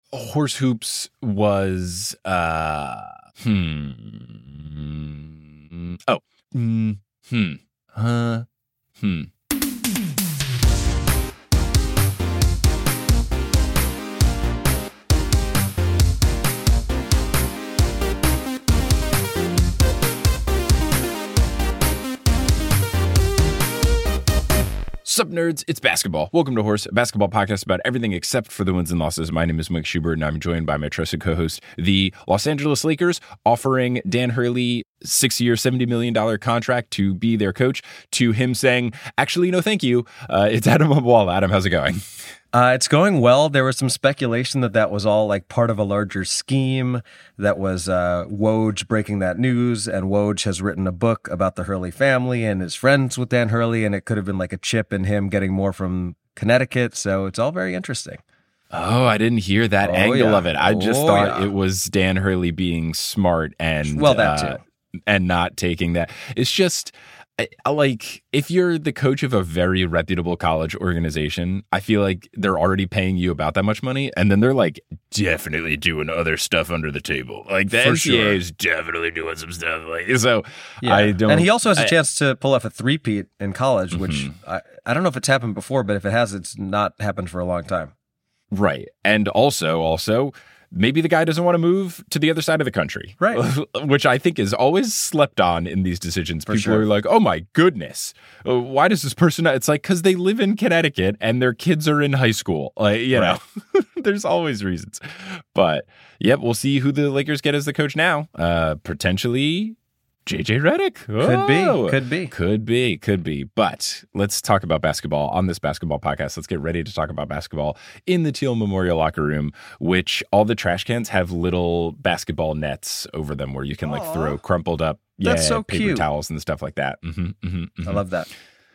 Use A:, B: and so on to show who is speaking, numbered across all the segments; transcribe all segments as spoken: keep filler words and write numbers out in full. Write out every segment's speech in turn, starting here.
A: Horse hoops was uh hmm oh mm, hmm huh hmm. Sup, nerds? It's basketball. Welcome to Horse, a basketball podcast about everything except for the wins and losses. My name is Mike Schubert, and I'm joined by my trusted co-host, the Los Angeles Lakers, offering Dan Hurley six-year, seventy million dollars contract to be their coach, to him saying, actually, no, thank you. Uh, it's Adam Wall. Adam, how's it going?
B: Uh, it's going well. There was some speculation that that was all like part of a larger scheme. That was uh, Woj breaking that news, and Woj has written a book about the Hurley family and is friends with Dan Hurley, and it could have been like a chip in him getting more from Connecticut. So it's all very interesting.
A: Oh, I didn't hear that
B: oh,
A: angle
B: yeah.
A: of it. I just
B: oh,
A: thought
B: yeah.
A: it was Dan Hurley being smart and
B: well that
A: uh,
B: too,
A: and not taking that. It's just. Like, if you're the coach of a very reputable college organization, I feel like they're already paying you about that much money, and then they're like definitely doing other stuff under the table. Like the
B: For
A: N C A A
B: sure.
A: is definitely doing some stuff. Like so,
B: yeah.
A: I don't.
B: And he also has a
A: I,
B: chance to pull off a three-peat in college, which
A: mm-hmm.
B: I, I don't know if it's happened before, but if it has, it's not happened for a long time.
A: Right, and also, also. Maybe the guy doesn't want to move to the other side of the country,
B: right?
A: Which I think is always slept on in these decisions.
B: For
A: People
B: sure.
A: are like, "Oh my goodness, why does this person?" Not? It's like because they live in Connecticut and their kids are in high school. Like you
B: right.
A: know, there's always reasons. But yep, we'll see who the Lakers get as the coach now. Uh, potentially. J J Redick.
B: Could
A: oh,
B: be, could be.
A: Could be, could be. But let's talk about basketball on this basketball podcast. Let's get ready to talk about basketball in the Teal Memorial Locker Room, which all the trash cans have little basketball nets over them where you can like
B: Aww.
A: throw crumpled up
B: That's
A: yeah,
B: so
A: paper
B: cute.
A: towels and stuff like that. Mm-hmm, mm-hmm, mm-hmm.
B: I love that.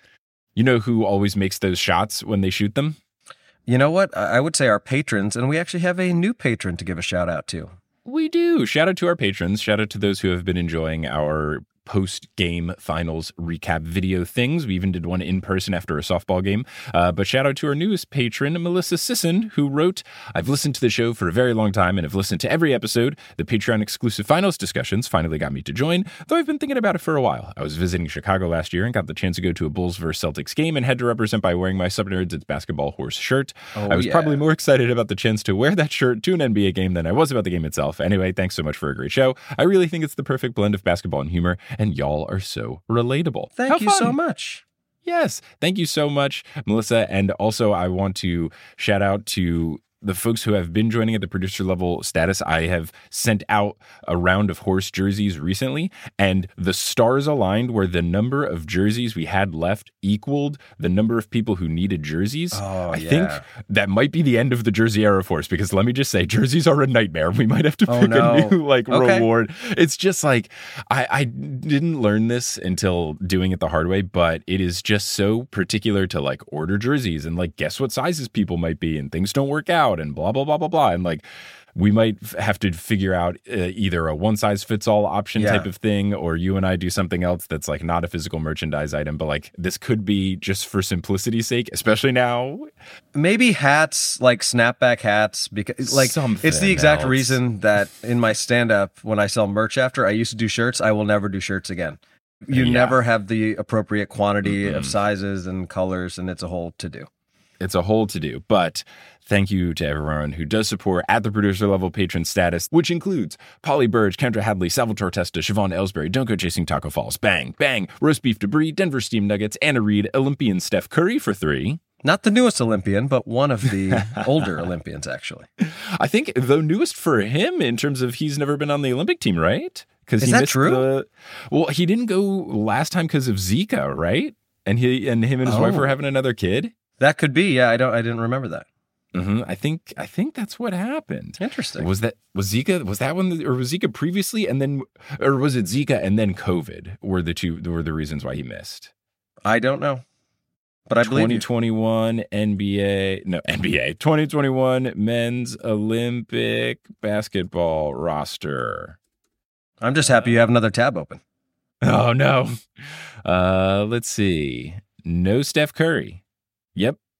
A: You know who always makes those shots when they shoot them?
B: You know what? I would say our patrons, and we actually have a new patron to give a shout out to.
A: We do. Shout out to our patrons. Shout out to those who have been enjoying our post-game finals recap video things. We even did one in person after a softball game. Uh, but shout out to our newest patron, Melissa Sisson, who wrote, I've listened to the show for a very long time and have listened to every episode. The Patreon exclusive finals discussions finally got me to join, though I've been thinking about it for a while. I was visiting Chicago last year and got the chance to go to a Bulls versus Celtics game and had to represent by wearing my Subnerds It's Basketball Horse shirt.
B: Oh,
A: I was
B: yeah.
A: probably more excited about the chance to wear that shirt to an N B A game than I was about the game itself. Anyway, thanks so much for a great show. I really think it's the perfect blend of basketball and humor, and y'all are so relatable.
B: Thank
A: How
B: you
A: fun.
B: so much.
A: Yes. Thank you so much, Melissa. And also, I want to shout out to the folks who have been joining at the producer level status. I have sent out a round of horse jerseys recently, and the stars aligned where the number of jerseys we had left equaled the number of people who needed jerseys.
B: Oh,
A: I
B: yeah.
A: think that might be the end of the jersey era of horse, because let me just say, jerseys are a nightmare. We might have to
B: Oh,
A: pick
B: no.
A: a new like
B: Okay.
A: reward. It's just like, I, I didn't learn this until doing it the hard way, but it is just so particular to like order jerseys and like guess what sizes people might be, and things don't work out and blah, blah, blah, blah, blah. And like, we might f- have to figure out uh, either a one size fits all option
B: Yeah.
A: type of thing, or you and I do something else that's like not a physical merchandise item, but like this could be just for simplicity's sake, especially now.
B: Maybe hats, like snapback hats, because like
A: Something
B: it's the exact
A: else.
B: reason that in my stand-up, when I sell merch after, I used to do shirts. I will never do shirts again. You
A: Yeah.
B: never have the appropriate quantity
A: Mm-mm.
B: of sizes and colors, and it's a whole to-do.
A: It's a whole to do, but thank you to everyone who does support at the producer level patron status, which includes Polly Burge, Kendra Hadley, Salvatore Testa, Siobhan Ellsbury, Don't Go Chasing Taco Falls, Bang, Bang, Roast Beef Debris, Denver Steam Nuggets, Anna Reed, Olympian Steph Curry for three.
B: Not the newest Olympian, but one of the older Olympians, actually.
A: I think the newest for him in terms of he's never been on the Olympic team, right? Because
B: Is
A: he
B: that
A: missed
B: true?
A: The, well, he didn't go last time because of Zika, right? And he and him and his
B: Oh.
A: wife were having another kid.
B: That could be. Yeah, I don't. I didn't remember that.
A: Mm-hmm. I think I think that's what happened.
B: Interesting.
A: Was that was Zika? Was that one, or was Zika previously, and then, or was it Zika and then COVID? Were the two were the reasons why he missed?
B: I don't know, but I believe
A: twenty
B: you.
A: twenty-one N B A, no N B A, twenty twenty-one Men's Olympic basketball roster.
B: I'm just happy you have another tab open.
A: Oh no. Uh, let's see. No Steph Curry. Yep.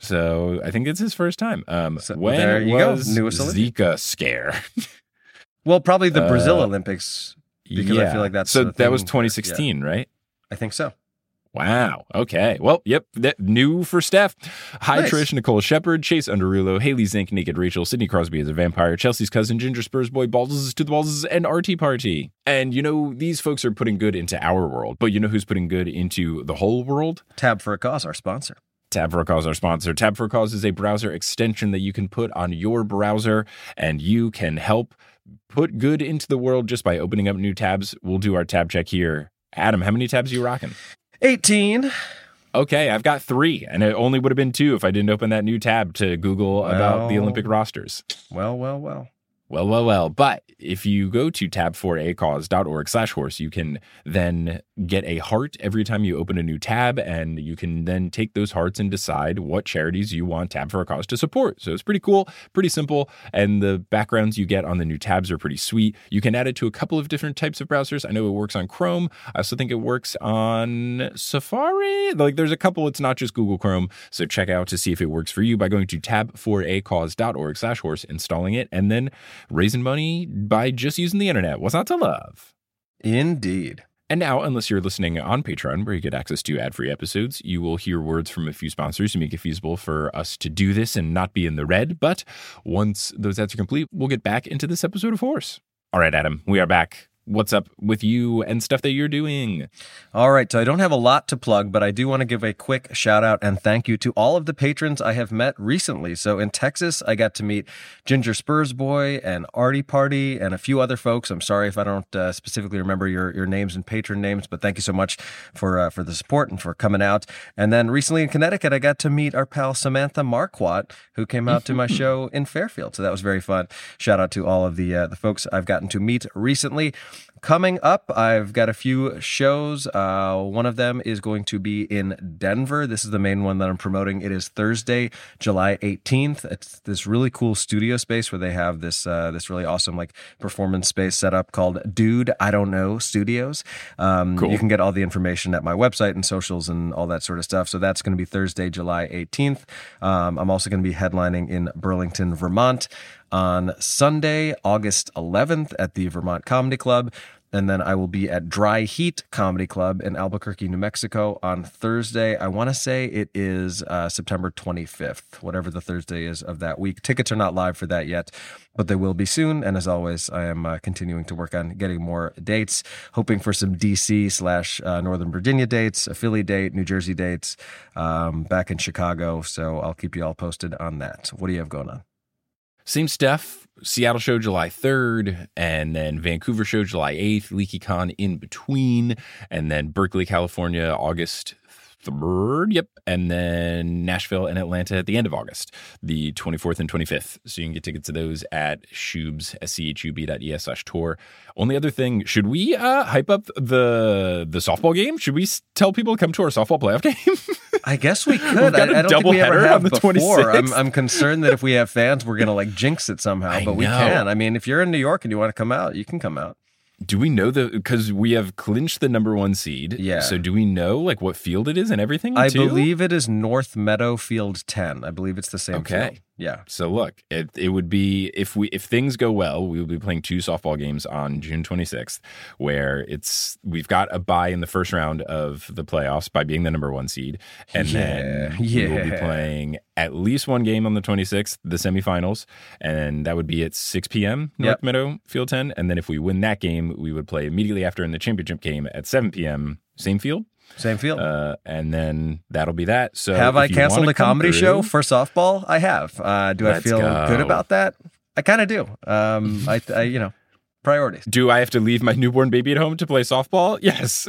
A: So I think it's his first time. Um,
B: So,
A: when
B: there you
A: was
B: go. Newest Olympic.
A: Zika scare?
B: Well, probably the Brazil
A: Uh,
B: Olympics, because I feel like that's
A: so
B: the
A: that was
B: thing.
A: twenty sixteen, right?
B: I think so.
A: Wow. Okay. Well, yep. That new for Steph. Hi,
B: Nice.
A: Trish, Nicole Shepard, Chase Underulo, Haley Zink, Naked Rachel, Sidney Crosby as a vampire, Chelsea's cousin, Ginger Spurs Boy, Balls to the Balls, and R T Party. And you know, these folks are putting good into our world, but you know who's putting good into the whole world?
B: Tab for a Cause, our sponsor.
A: Tab for a Cause, our sponsor. Tab for a Cause is a browser extension that you can put on your browser, and you can help put good into the world just by opening up new tabs. We'll do our tab check here. Adam, how many tabs are you rocking?
B: eighteen.
A: Okay, I've got three, and it only would have been two if I didn't open that new tab to Google about the
B: Well.
A: Olympic rosters.
B: Well, well, well.
A: Well, well, well. But if you go to tab for a cause dot org slash horse, you can then get a heart every time you open a new tab, and you can then take those hearts and decide what charities you want Tab for a Cause to support. So it's pretty cool, pretty simple, and the backgrounds you get on the new tabs are pretty sweet. You can add it to a couple of different types of browsers. I know it works on Chrome. I also think it works on Safari. Like there's a couple, it's not just Google Chrome. So check out to see if it works for you by going to tab for a cause dot org slash horse, installing it, and then raising money by just using the internet. What's not to love?
B: Indeed.
A: And now, unless you're listening on Patreon, where you get access to ad-free episodes, you will hear words from a few sponsors to make it feasible for us to do this and not be in the red. But once those ads are complete, we'll get back into this episode of Horse. All right, Adam, we are back. What's up with you and stuff that you're doing?
B: All right, so I don't have a lot to plug, but I do want to give a quick shout out and thank you to all of the patrons I have met recently. So in Texas, I got to meet Ginger Spurs Boy and Artie Party and a few other folks. I'm sorry if I don't uh, specifically remember your, your names and patron names, but thank you so much for uh, for the support and for coming out. And then recently in Connecticut, I got to meet our pal Samantha Marquardt, who came out to my show in Fairfield. So that was very fun. Shout out to all of the uh, the folks I've gotten to meet recently. Coming up, I've got a few shows. Uh, one of them is going to be in Denver. This is the main one that I'm promoting. It is Thursday, July eighteenth. It's this really cool studio space where they have this uh, this really awesome like performance space set up called Dude, I Don't Know Studios. Um,
A: Cool.
B: You can get all the information at my website and socials and all that sort of stuff. So that's going to be Thursday, July eighteenth. Um, I'm also going to be headlining in Burlington, Vermont on Sunday, August eleventh at the Vermont Comedy Club. And then I will be at Dry Heat Comedy Club in Albuquerque, New Mexico on Thursday. I want to say it is uh, September twenty-fifth, whatever the Thursday is of that week. Tickets are not live for that yet, but they will be soon. And as always, I am uh, continuing to work on getting more dates, hoping for some D C slash uh, Northern Virginia dates, a Philly date, New Jersey dates, um, back in Chicago. So I'll keep you all posted on that. What do you have going on?
A: Same stuff. Seattle show July third, and then Vancouver show July eighth, LeakyCon in between, and then Berkeley, California, August third. Yep. And then Nashville and Atlanta at the end of August, the twenty-fourth and twenty-fifth. So you can get tickets to those at Schubs, S C H U B dot E S slash tour. Only other thing, should we uh, hype up the the softball game? Should we s- tell people to come to our softball playoff game?
B: I guess we could.
A: We've got a
B: I, I don't think we ever
A: doubleheader
B: have
A: on the
B: before.
A: twenty-sixth.
B: I'm, I'm concerned that if we have fans, we're going to like jinx it somehow,
A: I
B: but we
A: know.
B: can. I mean, if you're in New York and you want to come out, you can come out.
A: Do we know the, because we have clinched the number one seed.
B: Yeah.
A: So do we know like what field it is and everything?
B: I
A: too?
B: believe it is North Meadow Field ten. I believe it's the same
A: Okay.
B: field. Yeah.
A: So look, it it would be if we if things go well, we will be playing two softball games on June twenty-sixth, where it's we've got a bye in the first round of the playoffs by being the number one seed, and then
B: Yeah,
A: we will be
B: yeah.
A: playing at least one game on the twenty-sixth, the semifinals, and that would be at six p.m. North
B: Yep.
A: Meadow Field ten, and then if we win that game, we would play immediately after in the championship game at seven p.m. same field.
B: Same field.
A: Uh, and then that'll be that. So
B: have
A: if
B: I
A: you
B: canceled
A: wanna
B: a
A: come
B: comedy
A: through-
B: show for softball? I have. Uh, do I
A: Let's
B: feel
A: go.
B: good about that? I kind of do. Um, I, I, you know, priorities.
A: Do I have to leave my newborn baby at home to play softball? Yes.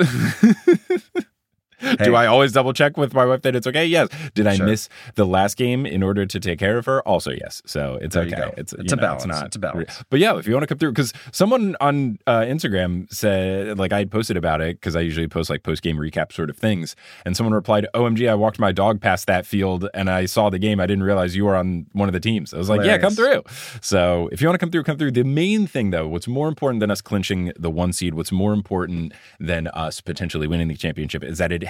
B: Hey.
A: Do I always double check with my wife that it's okay? Yes. Did I
B: Sure.
A: miss the last game in order to take care of her? Also, yes. So it's
B: There you
A: okay.
B: go.
A: It's,
B: It's
A: you
B: a
A: know,
B: balance.
A: not,
B: It's a balance.
A: But yeah, if you want to come through, because someone on uh, Instagram said, like I had posted about it, because I usually post like post game recap sort of things, and someone replied, O M G, I walked my dog past that field and I saw the game. I didn't realize you were on one of the teams. I was like, yeah, come through. So if you want to come through, come through. The main thing, though, what's more important than us clinching the one seed, what's more important than us potentially winning the championship is that it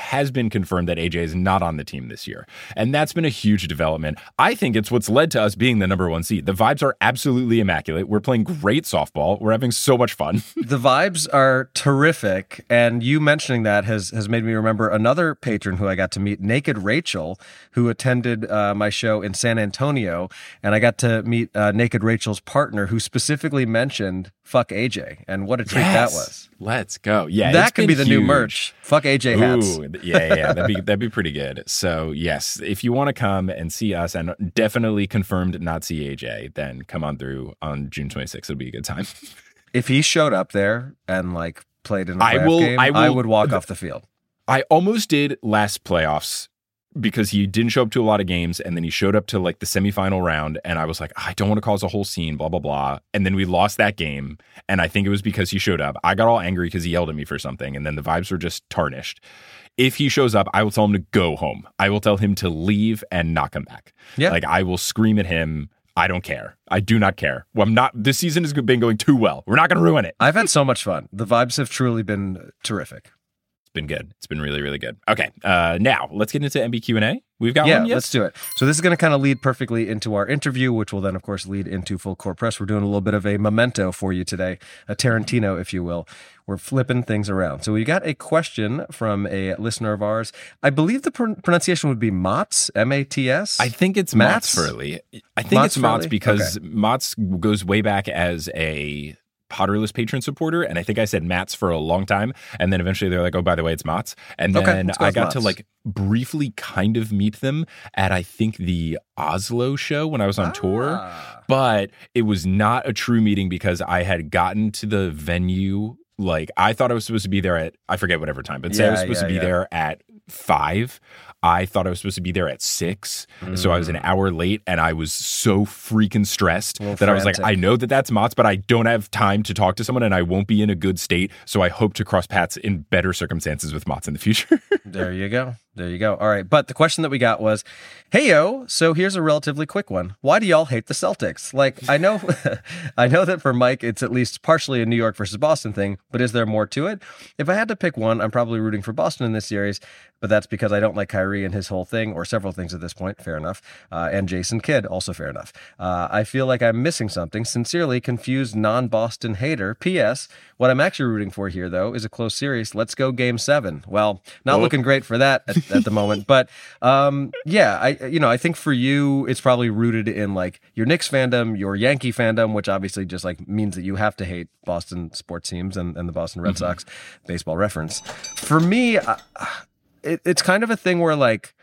A: has been confirmed that A J is not on the team this year. And that's been a huge development. I think it's what's led to us being the number one seed. The vibes are absolutely immaculate. We're playing great softball. We're having so much fun.
B: The vibes are terrific. And you mentioning that has, has made me remember another patron who I got to meet, Naked Rachel, who attended uh, my show in San Antonio. And I got to meet uh, Naked Rachel's partner, who specifically mentioned fuck A J. And what a treat
A: yes.
B: that was.
A: Let's go. Yeah,
B: that could be the
A: huge.
B: new merch. Fuck A J hats.
A: Ooh, yeah, yeah, that'd be that'd be pretty good. So yes, if you want to come and see us and definitely confirmed not see A J, then come on through on June twenty-sixth. It'll be a good time.
B: If he showed up there and like played in a
A: I
B: playoff
A: will,
B: game,
A: I will,
B: I would walk off the field.
A: I almost did last playoffs because he didn't show up to a lot of games, and then he showed up to like the semifinal round, and I was like, I don't want to cause a whole scene, blah, blah, blah. And then we lost that game, and I think it was because he showed up. I got all angry because he yelled at me for something, and then the vibes were just tarnished. If he shows up, I will tell him to go home. I will tell him to leave and not come back.
B: Yeah.
A: Like, I will scream at him. I don't care. I do not care. Well, I'm not. This season has been going too well. We're not going to ruin it.
B: I've had so much fun. The vibes have truly been terrific.
A: Been good. It's been really, really good. Okay, uh, now let's get into M B Q and A. We've got
B: yeah,
A: one. Yes?
B: Let's do it. So this is going to kind of lead perfectly into our interview, which will then, of course, lead into Full Court Press. We're doing a little bit of a memento for you today, a Tarantino, if you will. We're flipping things around. So we got a question from a listener of ours. I believe the pr- pronunciation would be Mats, M A T S.
A: I think it's Mats Furley. I think
B: Mats
A: it's Mats
B: Furley?
A: because
B: Okay.
A: Mats goes way back as a Potterless patron supporter, and I think I said Mats for a long time, and then eventually they're like, oh, by the way, it's Mats. And
B: Okay,
A: then
B: let's go
A: I
B: with
A: got
B: Mats.
A: to like briefly kind of meet them at, I think, the Oslo show when I was on tour,
B: Ah.
A: but it was not a true meeting because I had gotten to the venue. Like, I thought I was supposed to be there at, I forget whatever time, but say I was
B: Yeah,
A: supposed
B: yeah,
A: to be
B: yeah.
A: there at five. I thought I was supposed to be there at six. So I was an hour late, and I was so freaking stressed
B: A little
A: that I was like,
B: frantic.
A: I know that that's Mott's, but I don't have time to talk to someone, and I won't be in a good state. So I hope to cross paths in better circumstances with Mott's in the future.
B: There you go. There you go. All right. But the question that we got was, hey, yo, so here's a relatively quick one. Why do y'all hate the Celtics? Like, I know, I know that for Mike, it's at least partially a New York versus Boston thing, but is there more to it? If I had to pick one, I'm probably rooting for Boston in this series, but that's because I don't like Kyrie and his whole thing, or several things at this point. Fair enough. Uh, and Jason Kidd, also fair enough. Uh, I feel like I'm missing something. Sincerely, confused non-Boston hater. P S. What I'm actually rooting for here, though, is a close series. Let's go game seven. Well, not
A: Oh.
B: looking great for that at, at the moment, but um, yeah, I you know I think for you, it's probably rooted in like your Knicks fandom, your Yankee fandom, which obviously just like means that you have to hate Boston sports teams and, and the Boston Red Sox. Baseball reference. For me, uh, it, it's kind of a thing where like,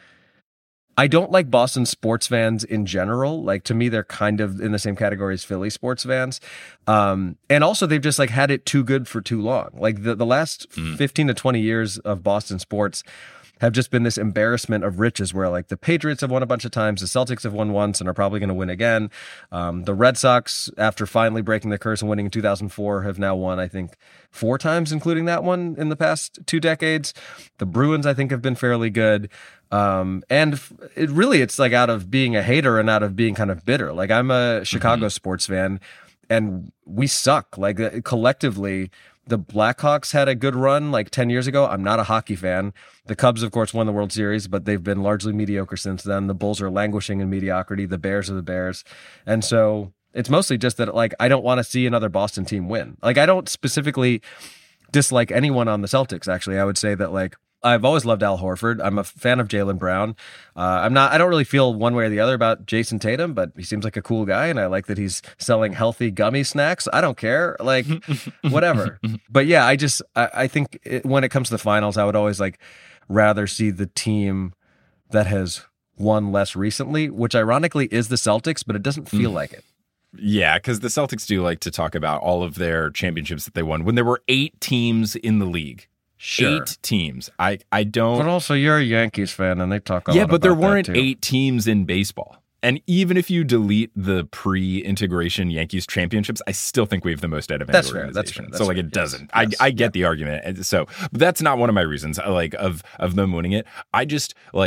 B: I don't like Boston sports fans in general. Like, to me, they're kind of in the same category as Philly sports fans. Um, and also they've just like had it too good for too long. Like the, the last fifteen to twenty years of Boston sports have just been this embarrassment of riches where like the Patriots have won a bunch of times, the Celtics have won once and are probably going to win again. Um, the Red Sox, after finally breaking the curse and winning in two thousand four, have now won, I think, four times, including that one in the past two decades. The Bruins, I think, have been fairly good. Um, and f- it really, it's like out of being a hater and out of being kind of bitter. Like, I'm a Chicago
A: Mm-hmm.
B: sports fan and we suck. Like, uh, collectively, the Blackhawks had a good run like ten years ago. I'm not a hockey fan. The Cubs, of course, won the World Series, but they've been largely mediocre since then. The Bulls are languishing in mediocrity. The Bears are the Bears. And so it's mostly just that, like, I don't want to see another Boston team win. Like, I don't specifically dislike anyone on the Celtics, actually. I would say that, like, I've always loved Al Horford. I'm a fan of Jaylen Brown. Uh, I'm not. I don't really feel one way or the other about Jason Tatum, but he seems like a cool guy, and I like that he's selling healthy gummy snacks. I don't care, like whatever. But yeah, I just I, I think it, when it comes to the finals, I would always like rather see the team that has won less recently, which ironically is the Celtics, but it doesn't feel like it.
A: Yeah, because the Celtics do like to talk about all of their championships that they won when there were eight teams in the league.
B: Sure.
A: Eight teams. I, I don't.
B: But also, you're a Yankees fan, and they talk a
A: yeah,
B: lot
A: but there
B: about that,
A: weren't
B: too.
A: eight teams in baseball. And even if you delete the pre-integration Yankees championships, I still think we have the most out of any
B: That's fair, that's
A: organization.
B: fair, that's
A: so like
B: fair.
A: it doesn't.
B: Yes, yes,
A: I I get
B: yeah.
A: the argument. And so, but that's not one of my reasons. I like of of them winning it. I just like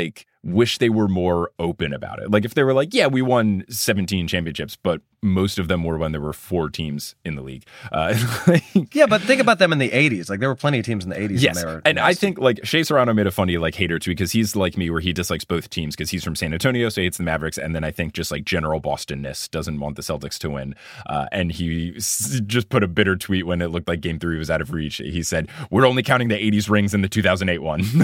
A: wish they were more open about it. Like if they were like, yeah, we won seventeen championships, but most of them were when there were four teams in the league. Uh, like,
B: yeah, but think about them in the eighties. Like there were plenty of teams in the eighties.
A: Yes,
B: when they were
A: and I think like Shea Serrano made a funny like hater tweet because he's like me where he dislikes both teams because he's from San Antonio, so he hates the Mavericks, and then I think just like general Boston-ness doesn't want the Celtics to win. Uh, and he s- just put a bitter tweet when it looked like Game Three was out of reach. He said, "We're only counting the eighties rings and the two thousand eight one."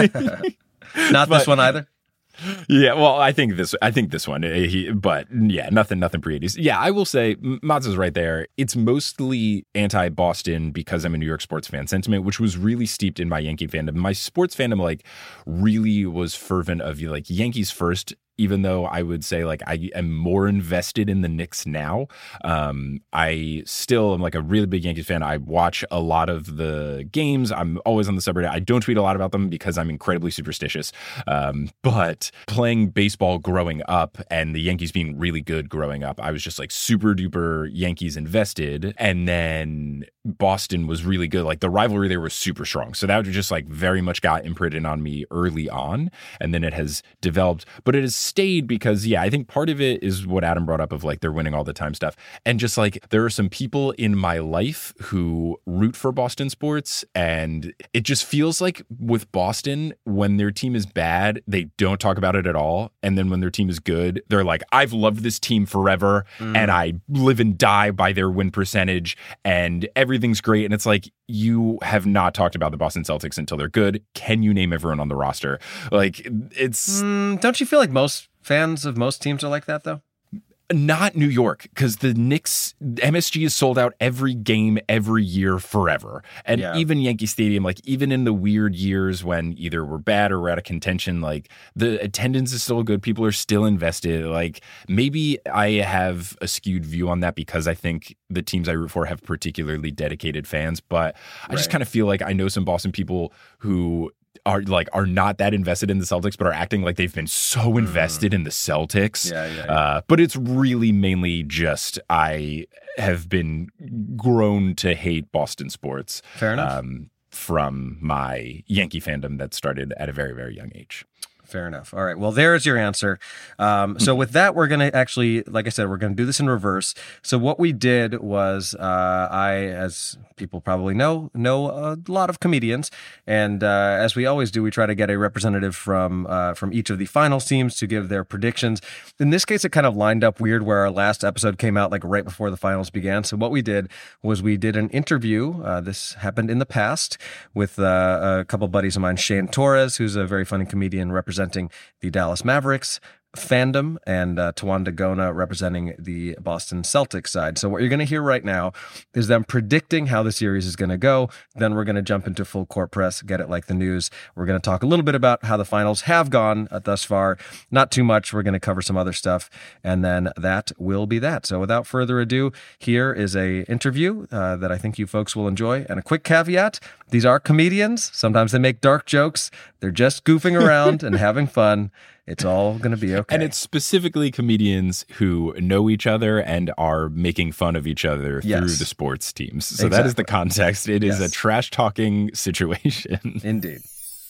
B: Not
A: but,
B: this one either.
A: Yeah, well, I think this. I think this one. He, but yeah, nothing, nothing pre eighties. Yeah, I will say, Mazza's right there. It's mostly anti-Boston because I'm a New York sports fan sentiment, which was really steeped in my Yankee fandom. My sports fandom, like, really was fervent of like Yankees first. Even though I would say like I am more invested in the Knicks now, um, I still am like a really big Yankees fan. I watch a lot of the games. I'm always on the subreddit. I don't tweet a lot about them because I'm incredibly superstitious. Um, but playing baseball growing up and the Yankees being really good growing up, I was just like super duper Yankees invested. And then Boston was really good. Like the rivalry there was super strong. So that just like very much got imprinted on me early on. And then it has developed, but it has stayed because, yeah, I think part of it is what Adam brought up of like they're winning all the time stuff. And just like there are some people in my life who root for Boston sports. And it just feels like with Boston, when their team is bad, they don't talk about it at all. And then when their team is good, they're like, I've loved this team forever. Mm. And I live and die by their win percentage. And everything's great. And it's like, you have not talked about the Boston Celtics until they're good. Can you name everyone on the roster? Like, it's...
B: Mm, don't you feel like most fans of most teams are like that, though?
A: Not New York, because the Knicks, M S G is sold out every game, every year, forever. And yeah. even Yankee Stadium, like even in the weird years when either we're bad or we're out of contention, like the attendance is still good. People are still invested. Like maybe I have a skewed view on that because I think the teams I root for have particularly dedicated fans. But I right. just kind of feel like I know some Boston people who are like are not that invested in the Celtics, but are acting like they've been so invested mm. in the Celtics.
B: Yeah, yeah, yeah.
A: Uh, but it's really mainly just I have been grown to hate Boston sports.
B: Fair enough.
A: Um, from my Yankee fandom that started at a very, very young age.
B: Fair enough. All right. Well, there's your answer. Um, so with that, we're going to actually, like I said, we're going to do this in reverse. So what we did was uh, I, as people probably know, know a lot of comedians. And uh, as we always do, we try to get a representative from uh, from each of the finals teams to give their predictions. In this case, it kind of lined up weird where our last episode came out like right before the finals began. So what we did was we did an interview. Uh, this happened in the past with uh, a couple buddies of mine, Shane Torres, who's a very funny comedian representing representing the Dallas Mavericks fandom, and uh, Tawanda Gona representing the Boston Celtics side. So what you're going to hear right now is them predicting how the series is going to go. Then we're going to jump into full court press, get it like the news. We're going to talk a little bit about how the finals have gone uh, thus far. Not too much. We're going to cover some other stuff, and then that will be that. So without further ado, here is a interview uh, that I think you folks will enjoy. And a quick caveat, these are comedians. Sometimes they make dark jokes. They're just goofing around and having fun. It's all going to be okay.
A: And it's specifically comedians who know each other and are making fun of each other yes. through the sports teams. So exactly. that is the context. It is yes. a trash-talking situation.
B: Indeed.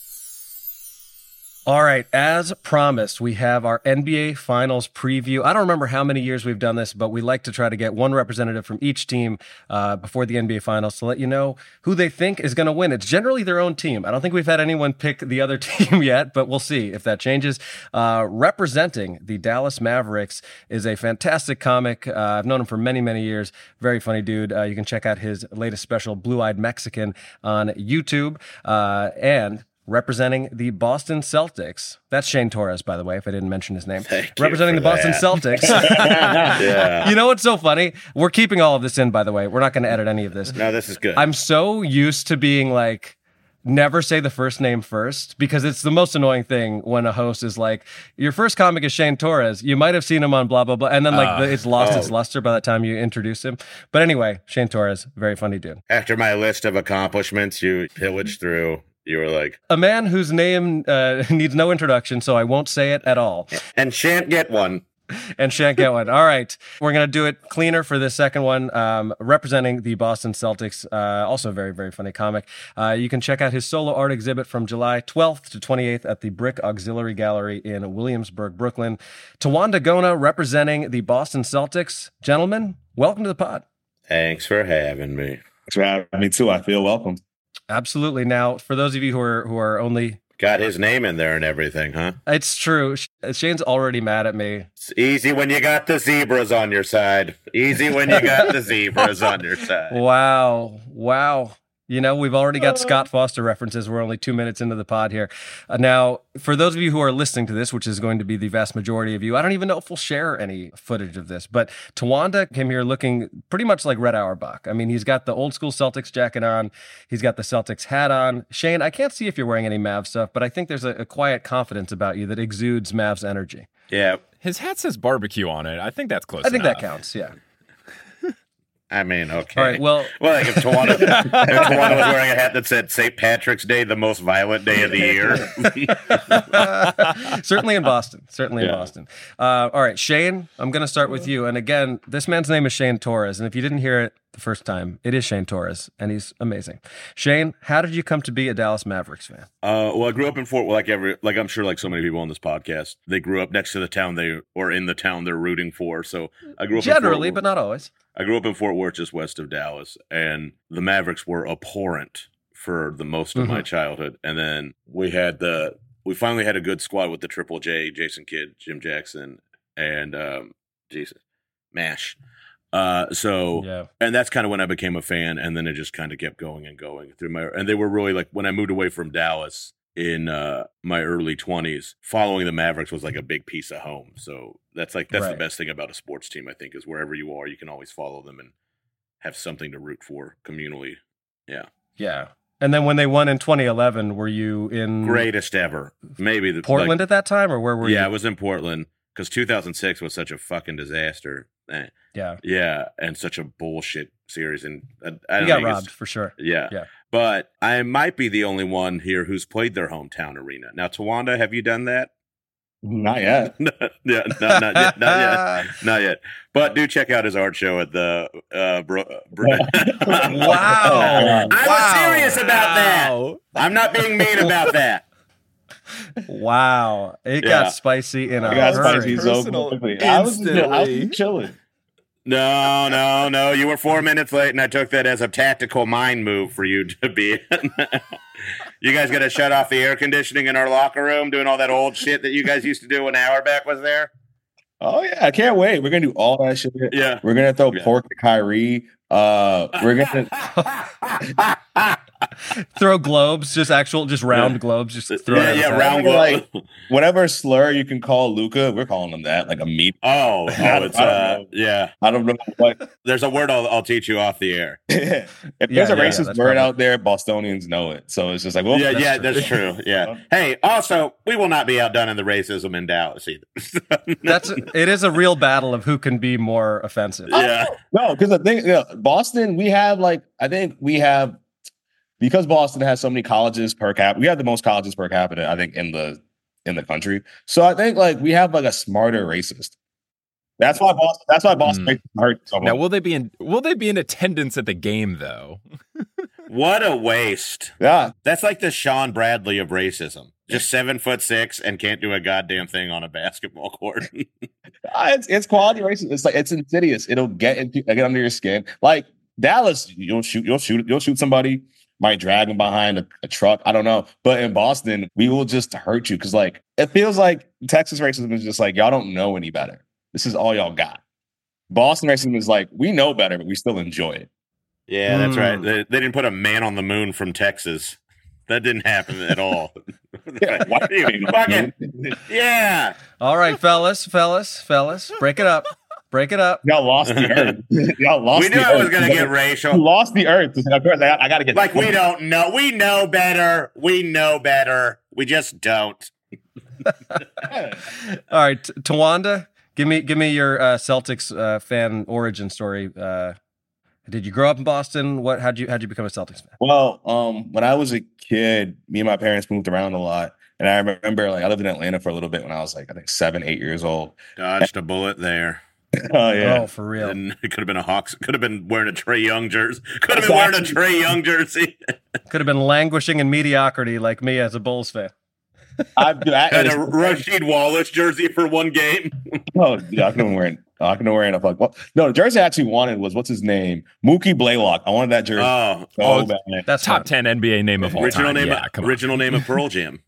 B: All right, as promised, we have our N B A Finals preview. I don't remember how many years we've done this, but we like to try to get one representative from each team uh, before the N B A Finals to let you know who they think is going to win. It's generally their own team. I don't think we've had anyone pick the other team yet, but we'll see if that changes. Uh, representing the Dallas Mavericks is a fantastic comic. Uh, I've known him for many, many years. Very funny dude. Uh, you can check out his latest special, Blue-Eyed Mexican, on YouTube. Uh, and... representing the Boston Celtics. That's Shane Torres, by the way, if I didn't mention his name.
C: Thank
B: representing the
C: that.
B: Boston Celtics. yeah. You know what's so funny? We're keeping all of this in, by the way. We're not going to edit any of this.
C: No, this is good.
B: I'm so used to being like, never say the first name first, because it's the most annoying thing when a host is like, your first comic is Shane Torres. You might have seen him on blah, blah, blah. And then like uh, the, it's lost oh. its luster by the time you introduce him. But anyway, Shane Torres, very funny dude.
C: After my list of accomplishments, you pillaged through... You were like...
B: a man whose name uh, needs no introduction, so I won't say it at all.
C: And shan't get one.
B: and shan't get one. All right. We're going to do it cleaner for this second one. Um, representing the Boston Celtics, uh, also a very, very funny comic. Uh, you can check out his solo art exhibit from July twelfth to twenty-eighth at the Brick Auxiliary Gallery in Williamsburg, Brooklyn. Tawanda Gona representing the Boston Celtics. Gentlemen, welcome to the pod.
C: Thanks for having me.
D: Thanks for having me too. I feel welcome.
B: Absolutely. Now, for those of you who are who are only...
C: Got his name in there and everything, huh?
B: It's true. Shane's already mad at me.
C: It's easy when you got the zebras on your side. Easy when you got the zebras on your side.
B: Wow. Wow. You know, we've already got Scott Foster references. We're only two minutes into the pod here. Uh, now, for those of you who are listening to this, which is going to be the vast majority of you, I don't even know if we'll share any footage of this, but Tawanda came here looking pretty much like Red Auerbach. I mean, he's got the old school Celtics jacket on. He's got the Celtics hat on. Shane, I can't see if you're wearing any Mavs stuff, but I think there's a, a quiet confidence about you that exudes Mavs energy.
C: Yeah.
A: His hat says barbecue on it. I think that's close
B: I think
A: enough.
B: that counts, yeah.
C: I mean, okay.
B: All right, well...
C: Well, like if Tawanda, if Tawanda was wearing a hat that said Saint Patrick's Day, the most violent day of the year.
B: Certainly in Boston. Certainly
C: Yeah.
B: in Boston. Uh, all right, Shane, I'm going to start with you. And again, this man's name is Shane Torres. And if you didn't hear it the first time, it is Shane Torres, and he's amazing. Shane, how did you come to be a Dallas Mavericks fan?
C: Uh, well, I grew up in Fort, like every, like I'm sure, like so many people on this podcast, they grew up next to the town they or in the town they're rooting for. So I grew up
B: Generally,
C: in Fort,
B: but not always.
C: I grew up in Fort Worth, just west of Dallas, and the Mavericks were abhorrent for the most of
B: Mm-hmm.
C: my childhood. And then we had the we finally had a good squad with the Triple J, Jason Kidd, Jim Jackson, and um, Jesus Mash. Uh, so
B: Yeah.
C: and that's kind of when I became a fan, and then it just kind of kept going and going through my. And they were really like when I moved away from Dallas in uh, my early twenties, following the Mavericks was like a big piece of home. So that's like that's
B: Right.
C: the best thing about a sports team, I think, is wherever you are, you can always follow them and have something to root for communally. Yeah,
B: Yeah. And then when they won in twenty eleven, were you in
C: greatest ever, maybe the
B: Portland
C: like,
B: at that time, or where were
C: yeah,
B: you?
C: I was in Portland because two thousand six was such a fucking disaster. Eh,
B: Yeah.
C: yeah, and such a bullshit series, and I, I don't
B: You got
C: know, I
B: robbed
C: guess-
B: for sure.
C: Yeah.
B: Yeah.
C: But I might be the only one here who's played their hometown arena. Now, Tawanda, have you done that?
D: Not yet.
C: yeah, no, not yet. Not yet. Not yet. But do check out his art show at the. Uh, bro, bro-
B: Wow.
C: I
B: Wow.
C: was serious about that. I'm not being mean about that.
B: Wow. It
C: Yeah.
B: got spicy in a
D: I got
B: hurry.
D: spicy so
A: Personal
D: quickly. I was, just, I was
A: instantly.
D: just chilling.
C: No, no, no. You were four minutes late, and I took that as a tactical mind move for you to be. You guys got to shut off the air conditioning in our locker room, doing all that old shit that you guys used to do when Auerbach was there.
D: Oh yeah, I can't wait. We're gonna do all that shit.
C: Yeah.
D: We're gonna throw
C: Yeah.
D: pork at Kyrie. Uh, we're gonna
B: Throw globes, just actual, just round
C: Yeah.
B: globes, just throw
C: yeah,
B: it
C: yeah,
B: outside.
C: round
D: Like-
C: glove.
D: whatever slur you can call Luca, we're calling him that, like a meat.
C: Oh, oh, it's
D: I don't
C: uh,
D: know.
C: yeah.
D: I don't know what.
C: There's a word I'll, I'll teach you off the air.
D: if
B: Yeah,
D: there's a
B: yeah,
D: racist
B: that's
D: word
B: probably-
D: out there, Bostonians know it. So it's just like, well,
C: yeah,
B: that's
C: yeah,
B: true.
C: that's true. Yeah. Hey, also, we will not be outdone in the racism in Dallas either.
B: That's it is a real battle of who can be more offensive.
C: yeah.
D: no, because the thing, you know, Boston, we have like, I think we have, because Boston has so many colleges per capita, we have the most colleges per capita, I think, in the in the country. So I think like we have like a smarter racist. That's why Boston. That's why Boston
A: Mm.
D: racism hurt so
A: Now,
D: much.
A: will they be in? Will they be in attendance at the game though?
C: What a waste.
D: Yeah,
C: That's like the Sean Bradley of racism. Just seven foot six and can't do a goddamn thing on a basketball court.
D: Ah, it's it's quality racism. It's like it's insidious. It'll get into get under your skin. Like Dallas, you'll shoot, you'll shoot, you'll shoot somebody. Might drag them behind a, a truck. I don't know. But in Boston, we will just hurt you because like it feels like Texas racism is just like y'all don't know any better. This is all y'all got. Boston racism is like we know better, but we still enjoy it.
C: Yeah, that's
B: Mm.
C: right. They, they didn't put a man on the moon from Texas. That didn't happen at all.
D: Yeah, why do you mean?
C: Fucking- yeah.
B: All right, fellas, fellas, fellas, break it up. Break it up.
D: Y'all lost the earth. Y'all lost.
C: We knew
D: the
C: I was
D: earth.
C: going to
D: You
C: get
D: gotta-
C: racial.
D: You lost the earth. So of course, I, I got to get
C: Like, we don't know. We know better. We know better. We just don't.
B: All right, T- Tawanda, give me give me your uh, Celtics uh, fan origin story. Uh, did you grow up in Boston? What? How'd you how'd you become a Celtics fan?
D: Well, um, when I was a kid, me and my parents moved around a lot, And I remember, like, I lived in Atlanta for a little bit when I was like, I think seven, eight years old.
C: Dodged a bullet there.
D: Oh yeah,
B: Oh, for real.
C: And it could have been a Hawks. Could have been wearing a Trae Young jersey. Could have been wearing a Trae Young jersey.
B: Could have been languishing in mediocrity like me as a Bulls fan.
D: I've been
C: And a Rasheed Wallace jersey for one game.
D: Oh, yeah, I couldn't wear I couldn't wear it. Like, well, no, the jersey I actually wanted was what's his name, Mookie Blaylock. I wanted that jersey.
C: Oh,
D: so
A: oh,
D: bad.
B: That's
A: Top
B: fun.
A: ten N B A name of all
C: original
A: time.
C: name.
A: Yeah,
C: of,
A: come on.
C: original name of Pearl Jam.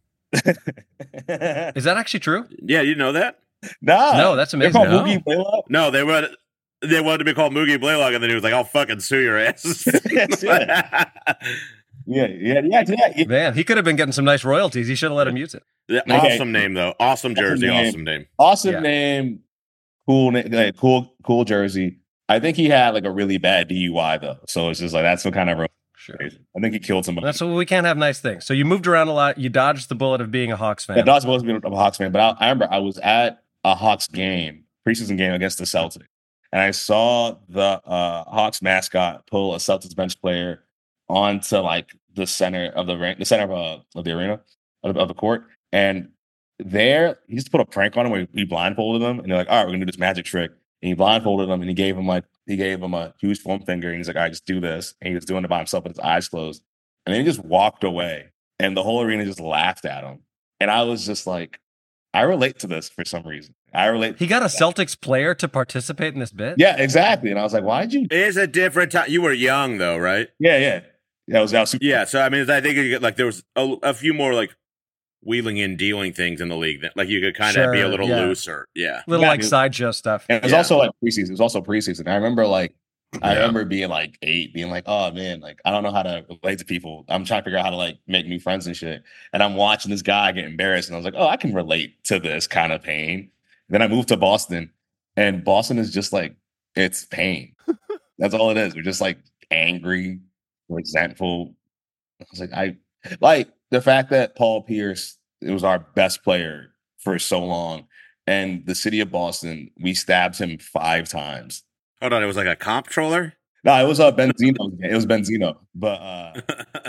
B: Is that actually true?
C: Yeah, you know that?
D: Nah,
B: No, that's
D: they're
B: amazing.
D: called
A: No.
D: Mookie Blaylock.
C: No, they were. They wanted to be called Moogie Blaylock, and then he was like, "I'll fucking sue your ass."
D: Yes, yeah. Yeah, yeah, yeah, yeah, yeah.
B: Man, he could have been getting some nice royalties. He should have let him use it.
C: Yeah,
D: Okay.
C: awesome name though. Awesome jersey.
D: name.
C: Awesome name.
D: Awesome
B: Yeah.
D: name, cool, na- like, cool, cool jersey. I think he had like a really bad D U I though, so it's just like that's what kind of.
B: Sure.
D: I think he killed somebody.
B: That's what we can't have nice things. So you moved around a lot. You dodged the bullet of being a Hawks fan.
D: Yeah, Dawes was being a Hawks fan, but I, I remember I was at a Hawks game, preseason game against the Celtics, and I saw the uh, Hawks mascot pull a Celtics bench player onto like the center of the ring, the center of, uh, of the arena of, of the court, and there he just put a prank on him where he blindfolded him, and they're like, "All right, we're gonna do this magic trick." And he blindfolded him, and he gave him like he gave him a huge foam finger, and he's like, "All right, just do this." And he was doing it by himself with his eyes closed, and then he just walked away, and the whole arena just laughed at him. And I was just like, I relate to this for some reason. I relate.
B: He got a Celtics player to participate in this bit?
D: Yeah, exactly. And I was like, why'd you?
C: It is a different time. You were young though, right?
D: Yeah, yeah. That was, that was super.
C: Yeah. So I mean, I think you get, like there was a, a few more like wheeling and dealing things in the league that like you could kind of
B: Sure,
C: be a little
B: yeah.
C: looser. Yeah.
B: Little
D: Yeah,
B: like
D: dude.
B: sideshow stuff.
D: And it was
C: Yeah.
D: also like preseason. It was also preseason. I remember like, I
A: Yeah.
D: remember being like eight, being like, oh man, like I don't know how to relate to people. I'm trying to figure out how to like make new friends and shit. And I'm watching this guy get embarrassed, and I was like, oh, I can relate to this kind of pain. Then I moved to Boston, and Boston is just like it's pain. That's all it is. We're just like angry, resentful. I was like, I like the fact that Paul Pierce, it was our best player for so long, and the city of Boston, we stabbed him five times.
C: Hold on. It was like a comptroller.
D: No, it was uh, Benzino. It was Benzino, but uh,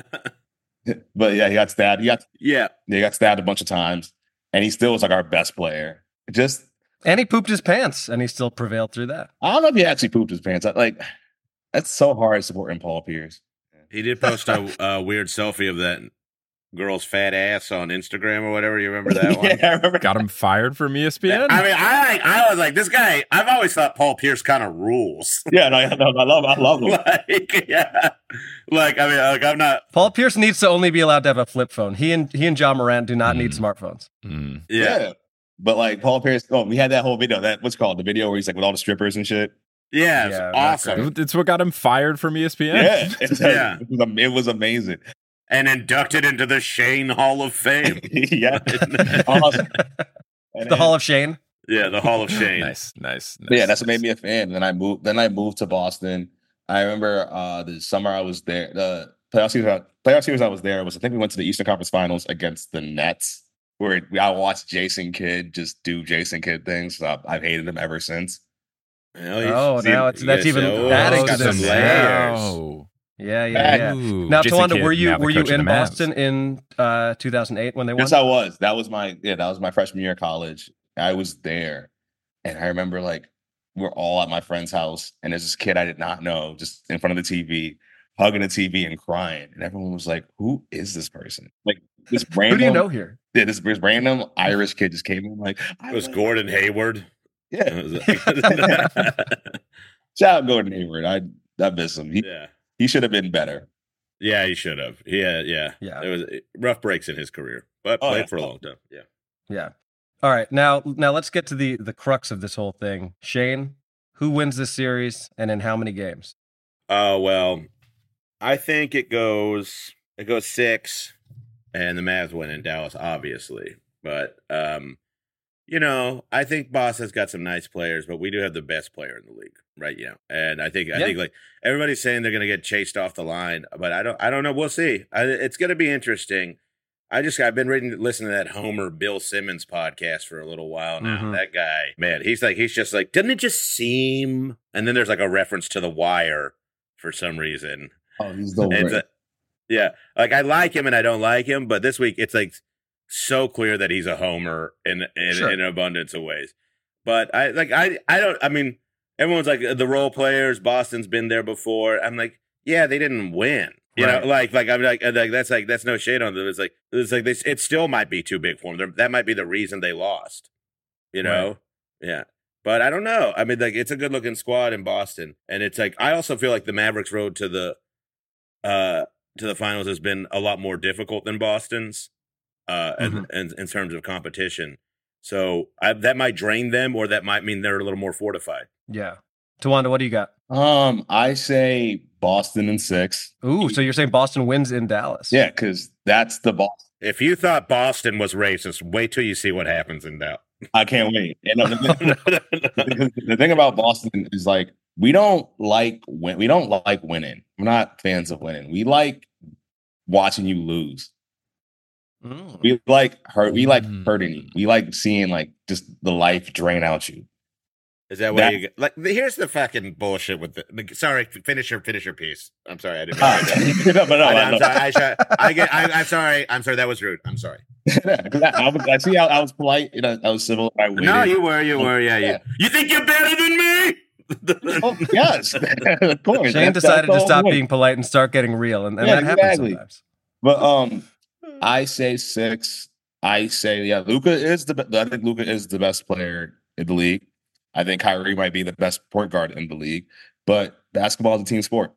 D: but yeah, he got stabbed. He got
C: Yeah.
D: he got stabbed a bunch of times, and he still was like our best player. Just
B: And he pooped his pants, and he still prevailed through that.
D: I don't know if he actually pooped his pants. I, like that's so hard supporting Paul Pierce.
C: He did post a, a weird selfie of that girl's fat ass on Instagram or whatever. You remember that one?
D: Yeah, I remember.
A: Got him fired from E S P N?
C: I mean, I I was like, this guy. I've always thought Paul Pierce kind of rules.
D: Yeah, no, no, I love, I love him.
C: like, yeah, like I mean, like I'm not.
B: Paul Pierce needs to only be allowed to have a flip phone. He and he and John Morant do not need
A: Mm.
B: smartphones.
A: Mm.
C: Yeah,
D: Yeah. But like Paul Pierce, oh, we had that whole video. That what's it called the video where he's like with all the strippers and shit.
C: yeah, it's
B: Yeah, not
C: awesome.
A: It's what got him fired from E S P N.
D: Yeah, it's,
C: Yeah.
D: It, was, am- it was amazing.
C: And inducted into the Shane Hall of Fame.
D: Yeah, awesome. And
B: The
D: then-
B: Hall of Shane.
C: Yeah, the Hall of Shane.
A: Nice, nice.
D: But yeah,
A: nice,
D: that's what
A: nice.
D: made me a fan. And then I moved. Then I moved to Boston. I remember uh, the summer I was there. The playoff series, playoff series I was there was I think we went to the Eastern Conference Finals against the Nets, where we, I watched Jason Kidd just do Jason Kidd things. So I've, I've hated him ever since.
C: Well, you-
B: Oh,
C: see,
B: now it's- that's
C: you guys-
B: even
C: oh,
B: adding
C: it's
B: to
C: got some
B: this.
C: layers.
A: Wow.
B: Yeah, yeah, yeah.
A: Ooh,
B: Now,
A: Jason
B: Tawanda,
A: Kidd,
B: were you
A: now the
B: were you
A: coach of
B: in
A: the Mavs.
B: Boston in uh, two thousand eight when they won?
D: Yes, I was. That was my yeah. That was my freshman year of college. I was there, and I remember like we're all at my friend's house, and there's this kid I did not know just in front of the T V, hugging the T V and crying, and everyone was like, "Who is this person?" Like this random.
B: Who do you know here?
D: Yeah, this, this random Irish kid just came in like, I
C: It was
D: love-
C: Gordon Hayward.
D: Yeah,
C: yeah.
D: shout out Gordon Hayward. I I miss him. He
C: Yeah.
D: he should have been better.
C: Yeah, he should have. Yeah, yeah.
B: Yeah.
C: It was rough breaks in his career, but
D: Oh,
C: played
D: yeah.
C: for a long time. Yeah.
B: Yeah. All right. Now, now let's get to the the crux of this whole thing. Shane, who wins this series, and in how many games?
C: Oh, well, I think it goes it goes six, and the Mavs win in Dallas, obviously. But um, you know, I think Boston's got some nice players, but we do have the best player in the league right now. And I think I
B: Yeah.
C: think like everybody's saying they're going to get chased off the line, but I don't I don't know. We'll see. I, it's going to be interesting. I just I've been reading listening to that Homer Bill Simmons podcast for a little while now.
B: Mhm.
C: That guy, man, he's like he's just like, doesn't it just seem? And then there's like a reference to The Wire for some reason.
D: Oh, he's the
C: And
D: worst.
C: uh, yeah, like I like him and I don't like him, but this week it's like so clear that he's a homer in in,
B: Sure.
C: in an abundance of ways. But I like I I don't I mean everyone's like the role players. Boston's been there before. I'm like, yeah, they didn't win. You
B: Right.
C: know, like like I'm like, like that's like that's no shade on them. It's like it's like this. It still might be too big for them. They're, that might be the reason they lost. You know,
B: Right.
C: yeah. But I don't know. I mean, like it's a good looking squad in Boston, and it's like I also feel like the Mavericks' road to the uh to the finals has been a lot more difficult than Boston's, uh,
B: Mhm.
C: in, in, in terms of competition. So I, that might drain them, or that might mean they're a little more fortified.
B: Yeah. Tawanda, what do you got?
D: Um, I say Boston in six.
B: Ooh, so you're saying Boston wins in Dallas?
D: Yeah, because that's the Boston.
C: If you thought Boston was racist, wait till you see what happens in Dallas.
D: I can't wait. And the, the, the thing about Boston is like we don't like win. We don't like winning. We're not fans of winning. We like watching you lose.
B: Mm.
D: We like hurt. We like
A: Mm.
D: hurting you. We like seeing like just the life drain out you.
C: Is that what
D: That-
C: you get? Like, here's the fucking bullshit with the. the- Sorry, finish your finish your piece. I'm sorry, I didn't.
D: Ah,
C: mean
D: no, but no,
C: I,
D: I,
C: am sorry. I, should, I get. I, I'm sorry. I'm sorry. That was rude. I'm sorry.
D: I, I, was- I see how I was polite. You know, I was civil. I waited.
C: No, you were. You were. Yeah. You.
D: Yeah.
C: You think you're better than me?
D: Oh, yes, of course.
B: Shane
D: That's-
B: decided
D: that's
B: to
D: the
B: stop
D: whole point.
B: being polite and start getting real, and, and
D: Yeah,
B: that happens
D: exactly.
B: sometimes.
D: But um, I say six. I say yeah. Luca is the. be- I think Luca is the best player in the league. I think Kyrie might be the best point guard in the league. But basketball is a team sport.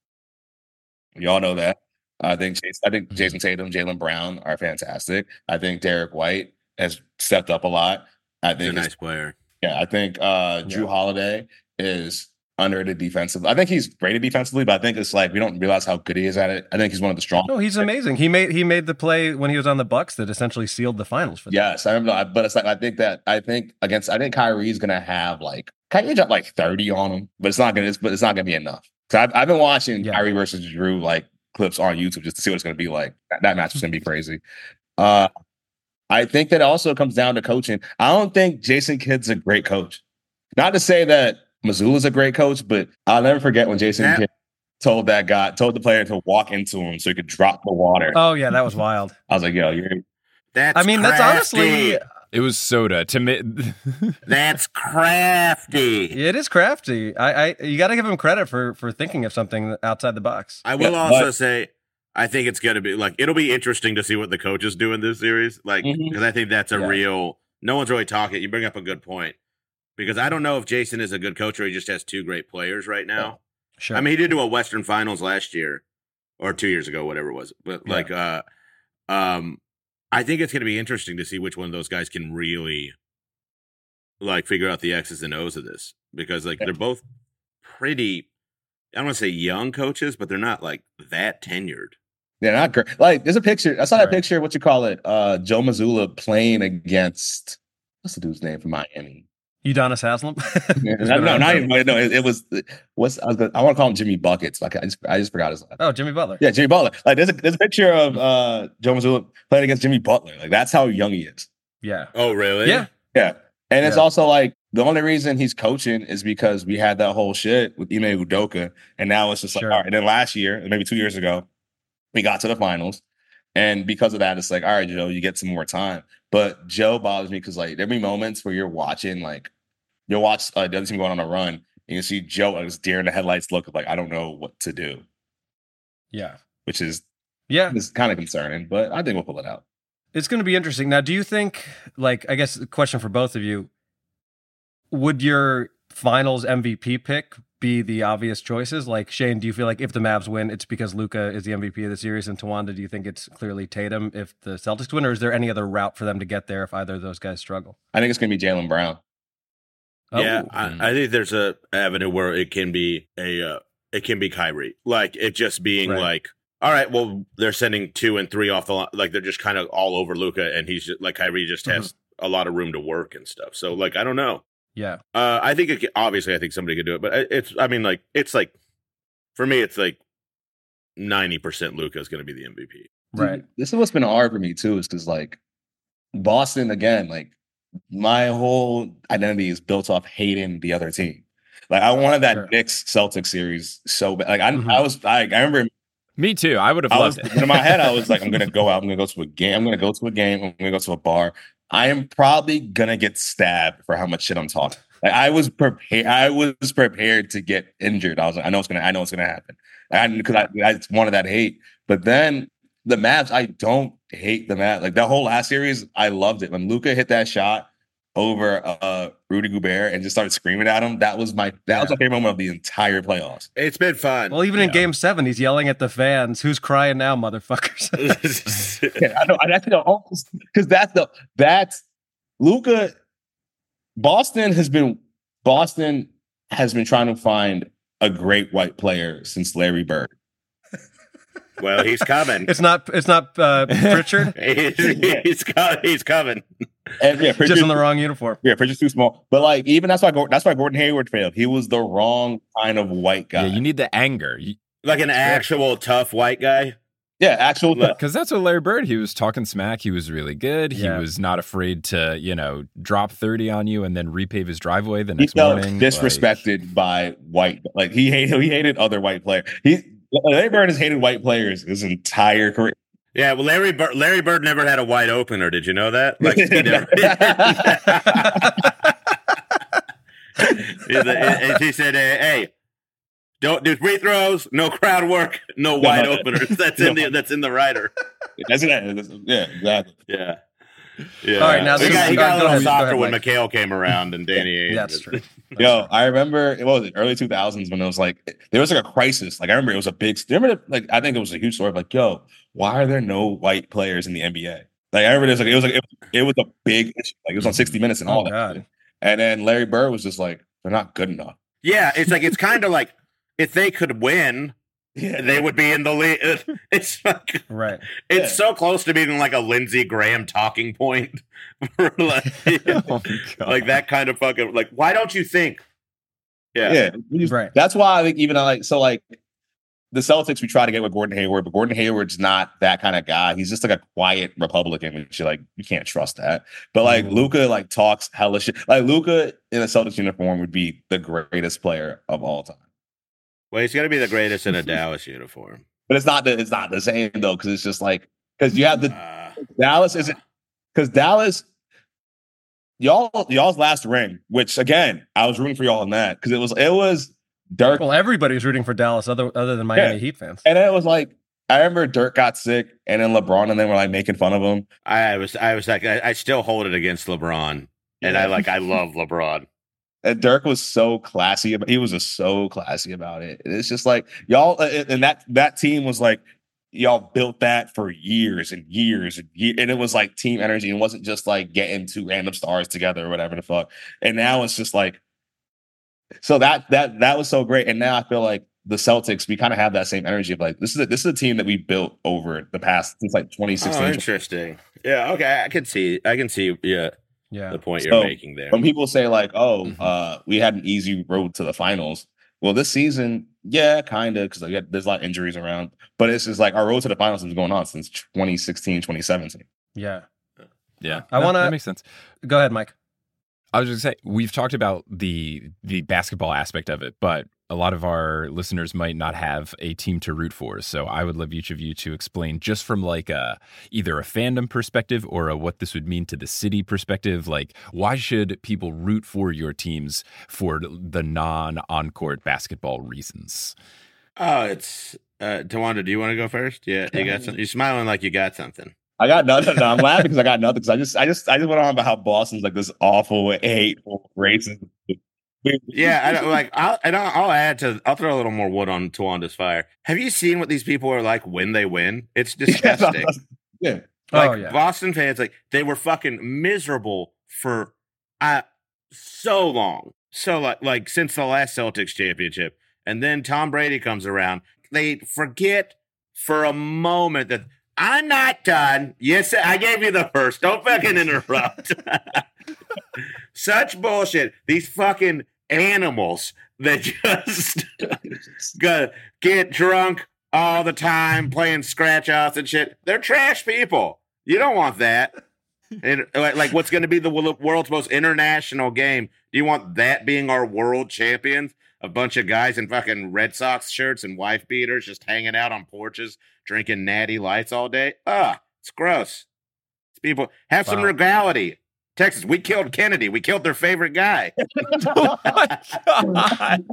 D: We all know that. I think Jason, I think Jason Tatum, Jaylen Brown are fantastic. I think Derek White has stepped up a lot. I
C: He's a
D: think his-
C: nice player.
D: yeah, I think uh, Drew
B: Yeah.
D: Holiday is underrated defensively. I think he's great defensively, but I think it's like we don't realize how good he is at it. I think he's one of the strong.
B: No, he's amazing. He made he made the play when he was on the Bucks that essentially sealed the finals for them.
D: Yes, I remember, but it's like I think that I think against I think Kyrie's gonna have like Kyrie drop like thirty on him, but it's not gonna. It's, but it's not gonna be enough. So I've, I've been watching
B: Yeah.
D: Kyrie versus Drew like clips on YouTube just to see what it's gonna be like. That, that match is gonna be crazy. Uh, I think that also comes down to coaching. I don't think Jason Kidd's a great coach. Not to say that Missoula's a great coach, but I'll never forget when Jason
C: Yeah.
D: Kidd told that guy, told the player to walk into him so he could drop the water.
B: Oh yeah, that was wild.
D: I was like, yo, you're
C: That's.
B: I mean, that's honestly
C: crafty.
A: It was soda to me.
C: That's crafty.
B: it is crafty. I, I you got to give him credit for for thinking of something outside the box.
C: I will
D: Yeah,
C: also
D: but-
C: say, I think it's gonna be like it'll be interesting to see what the coaches do in this series. Like, because
D: Mhm.
C: I think that's a
B: Yeah.
C: real. No one's really talking. You bring up a good point because I don't know if Jason is a good coach or he just has two great players right now.
B: Sure.
C: I mean, he did do a Western Finals last year or two years ago, whatever it was. But
B: Yeah.
C: like, uh, um, I think it's going to be interesting to see which one of those guys can really like figure out the X's and O's of this because like
D: Yeah.
C: they're both pretty. I don't want to say young coaches, but they're not like that tenured.
D: Yeah, not great. Like, there's a picture. I saw that
B: Right.
D: picture. What you call it? Uh, Joe Mazzulla playing against what's the dude's name from Miami?
B: Udonis Haslam.
D: Yeah, no, no, not even. No, it, it was. What's I, was gonna, I want to call him Jimmy Buckets. Like, I just, I just forgot his.
B: Oh, Jimmy Butler.
D: Yeah, Jimmy Butler. Like, there's a there's a picture of uh Joe Mazzulla playing against Jimmy Butler. Like, that's how young he is.
B: Yeah.
C: Oh, really?
B: Yeah.
D: Yeah, and it's
B: Yeah.
D: also like the only reason he's coaching is because we had that whole shit with Ime Udoka, and now it's just like
B: Sure.
D: all right. And then last year, maybe two years ago, we got to the finals, and because of that, it's like all right, Joe, you get some more time. But Joe bothers me because like there'll be moments where you're watching, like you'll watch uh, the other team going on a run, and you see Joe like this deer in the headlights look of like I don't know what to do,
B: Yeah.
D: which is
B: Yeah.
D: is kind of concerning. But I think we'll pull it out.
B: It's going to be interesting. Now, do you think, like, I guess the question for both of you, would your finals M V P pick be the obvious choices? Like, Shane, do you feel like if the Mavs win, it's because Luka is the M V P of the series? And Tawanda, do you think it's clearly Tatum if the Celtics win? Or is there any other route for them to get there if either of those guys struggle?
D: I think it's gonna be Jaylen Brown.
C: Yeah,
B: Oh.
C: I, I think there's a avenue where it can be a uh, it can be Kyrie, like it just being
B: Right.
C: like, all right, well they're sending two and three off the line, like they're just kind of all over Luca, and he's just, like Kyrie just has a lot of room to work and stuff. So like I don't know.
B: Yeah.
C: Uh, I think it, ca- obviously I think somebody could do it, but it- it's I mean like it's like for me it's like ninety percent Luca is going to be the M V P.
B: Right.
D: This is what's been hard for me too, is because like Boston again, like my whole identity is built off hating the other team. Like I wanted that
B: Sure.
D: Knicks Celtics series so bad. Like I,
B: Mhm.
D: I was, I, I remember
A: Me too. I would have
D: I
A: loved
D: was
A: it.
D: in my head. I was like, I'm gonna go out. I'm gonna go to a game. I'm gonna go to a game. I'm gonna go to a bar. I am probably gonna get stabbed for how much shit I'm talking. Like I was prepared. I was prepared to get injured. I was like, I know it's gonna. I know it's gonna happen. And because I, I wanted that hate. But then the Mavs, I don't hate the Mavs. Like the whole last series, I loved it when Luka hit that shot over uh, Rudy Gobert and just started screaming at him. That was my that
B: Yeah.
D: was my favorite moment of the entire playoffs.
C: It's been fun.
B: Well, even in
D: Yeah.
B: Game Seven, he's yelling at the fans, "Who's crying now, motherfuckers?"
D: Yeah, I know. That's the because that's the that's Luka. Boston has been Boston has been trying to find a great white player since Larry Bird.
C: Well, he's coming.
B: It's not. It's not uh, Pritchard.
C: he's, he's, co- he's coming.
D: And yeah,
B: Just
D: Pritchard's,
B: in the wrong uniform.
D: yeah, Pritchard's too small. But like even that's why Gordon, that's why Gordon Hayward failed. He was the wrong kind of white guy.
A: Yeah, you need the anger. You,
C: Like an actual tough white guy.
D: Yeah, actual.
C: Look,
A: Because that's what Larry Bird, he was talking smack. He was really good. He
B: Yeah.
A: was not afraid to, you know, drop thirty on you and then repave his driveway the
D: he
A: next
D: felt
A: morning.
D: disrespected by white. Like he hated he hated other white players. He Larry Bird has hated white players his entire career.
C: yeah, well, Larry Bird, Larry Bird never had a wide opener. Did you know that? Like, he never. He's a- and he said, "Hey, hey, don't do free throws, no crowd work, no wide
D: no.
C: openers." That's in the that's in the rider.
D: That's it. That's- Yeah, exactly.
C: Yeah, yeah.
B: All right, now
C: he
B: this
C: got,
B: is-
C: he
B: go-
C: got a
B: go
C: little
B: ahead, go
C: softer
B: ahead,
C: when
B: Mike.
C: McHale came around and Danny Ainge.
B: That's true. That's
D: Yo,
B: true.
D: I remember what was it, early two thousands when it was like there was like a crisis. Like I remember it was a big. Remember, like I think it was a huge story. Of like, yo, why are there no white players in the N B A? Like I remember it was like it was like it, it was a big issue. Like it was on sixty minutes and all
B: Oh
D: that.
B: God.
D: shit. And then Larry Bird was just like, they're not good enough.
C: Yeah, it's like it's kind of like if they could win,
D: Yeah,
C: they would be in the league. It's like
B: Right.
C: it's
D: Yeah.
C: so close to being like a Lindsey Graham talking point, for like,
A: Oh my God.
C: like that kind of fucking like. Why don't you think? Yeah,
D: yeah. we just-
B: Right.
D: That's why I think even uh, like so like the Celtics we try to get with Gordon Hayward, but Gordon Hayward's not that kind of guy. He's just like a quiet Republican, which you like you can't trust that. But like
B: Mhm.
D: Luka like talks hella shit. Like Luka in a Celtics uniform would be the greatest player of all time.
C: Well, he's gonna be the greatest in a Dallas uniform.
D: But it's not the it's not the same though, because it's just like because you have the
C: Uh,
D: Dallas isn't because Dallas y'all y'all's last ring, which again I was rooting for y'all in that because it was it was Dirk.
B: Well, everybody's rooting for Dallas, other other than Miami
D: Yeah.
B: Heat fans.
D: And then it was like, I remember Dirk got sick, and then LeBron and then were like making fun of him.
C: I was, I was like, I, I still hold it against LeBron, and I like, I love LeBron.
D: And Dirk was so classy. About, he was just so classy about it. And it's just like y'all, uh, and that that team was like, y'all built that for years and years and years, and it was like team energy. And it wasn't just like getting two random stars together or whatever the fuck. And now it's just like, so that that that was so great. And now I feel like the Celtics, we kind of have that same energy of like, this is a, this is a team that we built over the past since like twenty
C: Oh,
D: sixteen.
C: interesting. Yeah, okay, I can see, I can see, yeah,
B: Yeah.
C: the point
D: So,
C: you're making there.
D: When people say like, "Oh,
A: Mhm.
D: uh, we had an easy road to the finals," well, this season, yeah, kind of, because like, there's a lot of injuries around. But it's just like our road to the finals has been going on since twenty sixteen, twenty seventeen.
B: Yeah.
A: Yeah.
B: I
A: No,
B: wanna-
A: That makes sense.
B: Go ahead, Mike.
A: I was just gonna say we've talked about the the basketball aspect of it, but a lot of our listeners might not have a team to root for. So I would love each of you to explain, just from like a either a fandom perspective or a what this would mean to the city perspective. Like, why should people root for your teams for the non on court basketball reasons?
C: Oh, it's uh, Tawanda. Do you want to go first? Yeah, you got something. You're smiling like you got something.
D: I got nothing. No, I'm laughing because I got nothing. Because I just, I just, I just went on about how Boston's like this awful, hateful, racist.
C: Yeah, I don't like. I'll and I'll, I'll add to. I'll throw a little more wood on Tawanda's fire. Have you seen what these people are like when they win? It's disgusting.
D: Yeah.
C: Like
B: Oh, yeah.
C: Boston fans, like they were fucking miserable for uh so long. So like like since the last Celtics championship. And then Tom Brady comes around. They forget for a moment that I'm not done. Yes, I gave you the first. Don't fucking interrupt. Such bullshit. These fucking animals that just go- get drunk all the time, playing scratch offs and shit. They're trash people. You don't want that. And like, like what's going to be the wo- world's most international game? Do you want that being our world champions? a bunch of guys in fucking Red Sox shirts and wife beaters just hanging out on porches, drinking natty lights all day. Ah, it's gross. It's people have some
B: Wow.
C: regality. Texas, we killed Kennedy. We killed their favorite guy.
A: Oh my God.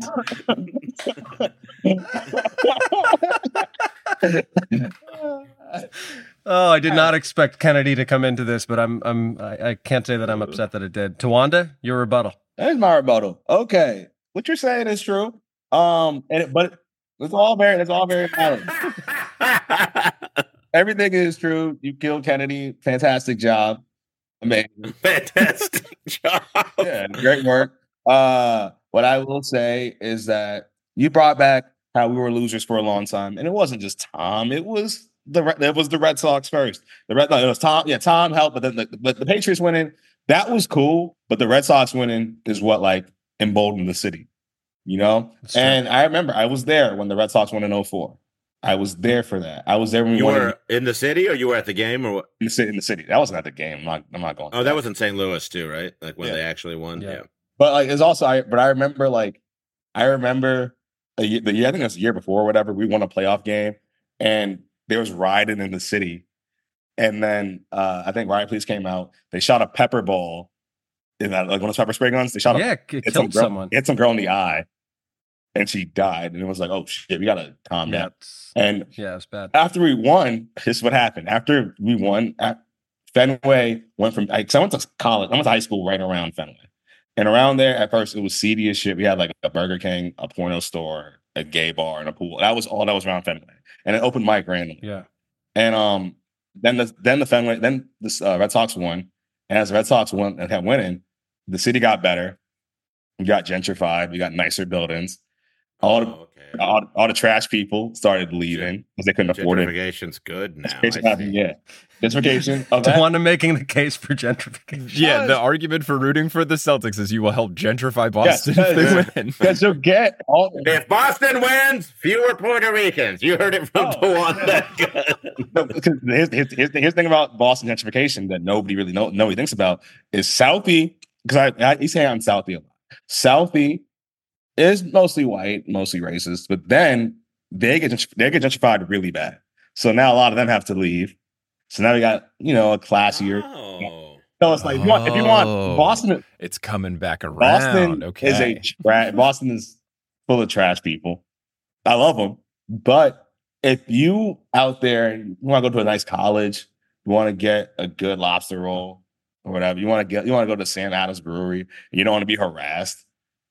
B: Oh, I did not expect Kennedy to come into this, but I'm I'm I, I can't say that I'm upset that it did. Tawanda, your rebuttal.
D: There's my rebuttal. Okay, what you're saying is true. Um, and it, but it's all very, it's all very valid. Everything is true. You killed Kennedy. Fantastic job. Amazing.
C: Fantastic job.
D: Yeah, great work. Uh, what I will say is that you brought back how we were losers for a long time, and it wasn't just Tom. It was the Re- it was the Red Sox first. The Red no, it was Tom. Yeah, Tom helped, but then the, but the Patriots winning, that was cool. But the Red Sox winning is what like emboldened the city, you know.
B: That's true.
D: And I remember I was there when the Red Sox won in oh four. I was there for that. I was there when we
C: You
D: won
C: were in the city, or you were at the game, or what?
D: in the city. In the city, that wasn't at the game. I'm not. I'm not going.
C: Oh, that was in Saint Louis too, right? Like when
D: Yeah.
C: they actually won.
B: Yeah.
C: Yeah.
D: But like it's also I but I remember like I remember a year, the year I think it was the year before or whatever, we won a playoff game and there was rioting in the city. And then uh I think Riot Police came out, they shot a pepper ball in that like one of those pepper spray guns. They shot a
B: Yeah, it
D: hit some
B: killed
D: girl,
B: someone.
D: hit some girl in the eye and she died. And it was like, oh shit, we gotta calm
B: Yeah,
D: down.
B: it's-
D: And
B: yeah, it's bad.
D: after we won, this is what happened. After we won, at Fenway went from like, I went to college, I went to high school right around Fenway. And around there, at first, it was seedy as shit. We had like a Burger King, a porno store, a gay bar, and a pool. That was all that was around Fenway. And an open mic randomly.
B: Yeah.
D: And um, then the then the Fenway, then the uh, Red Sox won. And as the Red Sox won and kept winning, the city got better. We got gentrified. We got nicer buildings. All the
C: Oh, okay.
D: all, all the trash people started leaving because they couldn't afford it.
C: Gentrification's good now. I
D: Gentrification,
C: see.
D: yeah. Gentrification. Of that.
B: Tawanda making the case for gentrification.
A: Yeah, the argument for rooting for the Celtics is you will help gentrify Boston
D: Yes,
A: if they
D: yes.
A: win.
D: Because you'll get all
C: If Boston wins, fewer Puerto Ricans. You heard it from
D: Oh.
C: Tawanda.
D: No, because here's, here's, here's, the- here's the thing about Boston gentrification that nobody really know nobody thinks about is Southie. Because I, I you say I'm Southie a lot. Southie is mostly white, mostly racist, but then they get gentr- they get gentrified really bad. So now a lot of them have to leave. So now we got you know a classier.
C: Oh.
D: So it's like you want, if you want
A: Oh.
D: Boston,
A: It's coming back around.
D: Boston
A: okay.
D: is a tra- Boston is full of trash people. I love them, but if you out there you want to go to a nice college, you want to get a good lobster roll or whatever, you want to get you want to go to Sam Adams Brewery, and you don't want to be harassed.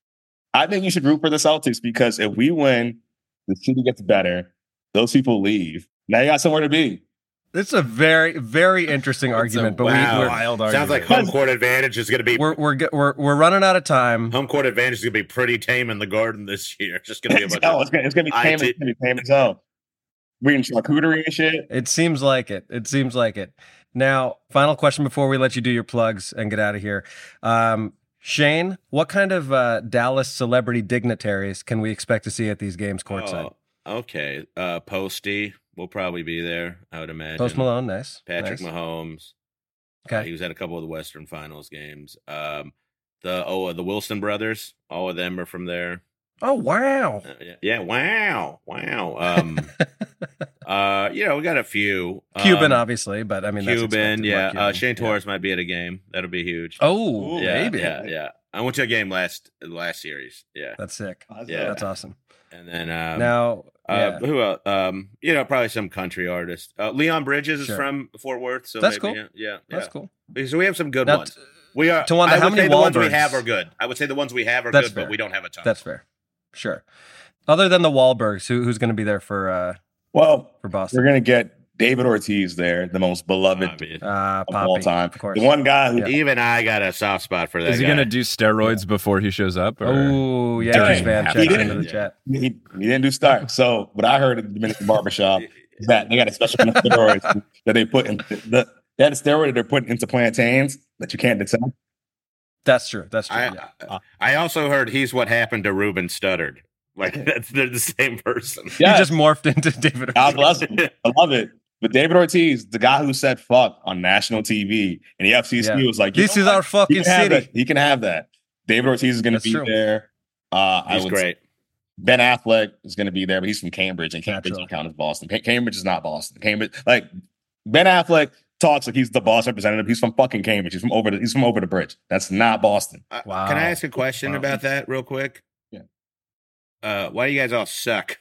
D: I think you should root for the Celtics because if we win, the city gets better. Those people leave. Now you got somewhere to be.
B: It's a very, very interesting argument, but
C: wow.
B: we, we're,
A: wild
C: Sounds like
A: argument.
C: home court advantage is going to be
B: we're we're ge- we're we're running out of time.
C: home court advantage is going to be pretty tame in the Garden this year. It's just going to be a bunch
D: oh,
C: of
D: it's gonna, it's gonna be
C: I
D: tame.
C: T
D: It's gonna be tame as hell. We eating charcuterie and shit.
B: It seems like it. It seems like it. Now, final question before we let you do your plugs and get out of here. Um, Shane, what kind of uh, Dallas celebrity dignitaries can we expect to see at these games courtside?
C: Oh, okay. Uh, Posty will probably be there, I would imagine.
B: Post Malone, nice.
C: Patrick
B: nice.
C: Mahomes. Uh,
B: Okay.
C: he was at a couple of the Western Finals games. Um, the oh, uh, the Wilson brothers, all of them are from there.
B: Oh, wow.
C: Uh, yeah, yeah, wow, wow. Um, uh, you know, we got a few.
B: Cuban,
C: um,
B: obviously, but I mean, that's
C: Cuban,
B: expected.
C: yeah.
B: Mark
C: Uh,
B: Cuban.
C: Shane
B: Yeah.
C: Torres might be at a game. That'll be huge.
B: Oh,
D: Ooh,
C: yeah,
B: maybe.
C: yeah, yeah. I went to a game last last series. Yeah,
B: That's sick.
C: Yeah.
B: That's awesome.
C: and then um,
B: now,
C: Uh,
B: yeah.
C: Who else? Um, you know, probably some country artist. Uh, Leon Bridges is
B: Sure.
C: from Fort Worth, so
B: That's
C: maybe,
B: cool.
C: Yeah, yeah,
B: That's
C: yeah.
B: cool.
C: So we have some good
B: Now,
C: ones.
B: t-
C: We are.
B: Tawanda,
C: I
B: how
C: would
B: many
C: say the ones we
B: Wahlbergs?
C: have are good. I would say the ones we have are
B: That's
C: good,
B: fair.
C: but we don't have a ton.
B: That's fair. Sure. Other than the Wahlbergs, who, who's going to be there for uh,
D: Well,
B: for
D: we're
B: Boston?
D: gonna get David Ortiz there, the most beloved
C: Obvious.
B: Uh,
D: of all
B: Poppy,
D: time.
B: of course.
D: The one guy who
B: Yeah.
C: Even I got a soft spot for that.
A: Is he
C: guy.
A: going to do steroids before he shows up? Or?
B: Oh, yeah,
A: During
B: Chris Van
A: halftime?
B: checks
D: He
B: into the
C: did.
B: chat.
D: he, he didn't do start. So what I heard at the Dominican barbershop is that they got a special kind of steroids that they put in the they had a steroid that they're putting into plantains that you can't detect.
B: That's true. That's true.
C: I,
B: yeah.
C: I also heard he's what happened to Ruben Studdard. Like that's they're the same person.
D: Yeah,
B: He just morphed into David.
D: God bless him. I love it. But David Ortiz, the guy who said fuck on national T V, and the F C C
B: Yeah.
D: was like, you
B: This
D: know
B: is
D: what?
B: our
D: He
B: fucking
D: can have
B: city.
D: that. He can have that. David Ortiz is going to
B: That's
D: be
B: true.
D: there. Uh, I
C: He's
D: would,
C: great.
D: Ben Affleck is going to be there, but he's from Cambridge, and Cambridge
B: Naturally.
D: don't count as Boston. Ca- Cambridge is not Boston. Cambridge, like Ben Affleck talks like he's the boss representative. He's from fucking Cambridge. He's from over the he's from over the bridge. That's not Boston.
C: Uh,
B: Wow.
C: Can I ask a question
B: Wow.
C: about that real quick?
D: Yeah.
C: Uh, why do you guys all suck?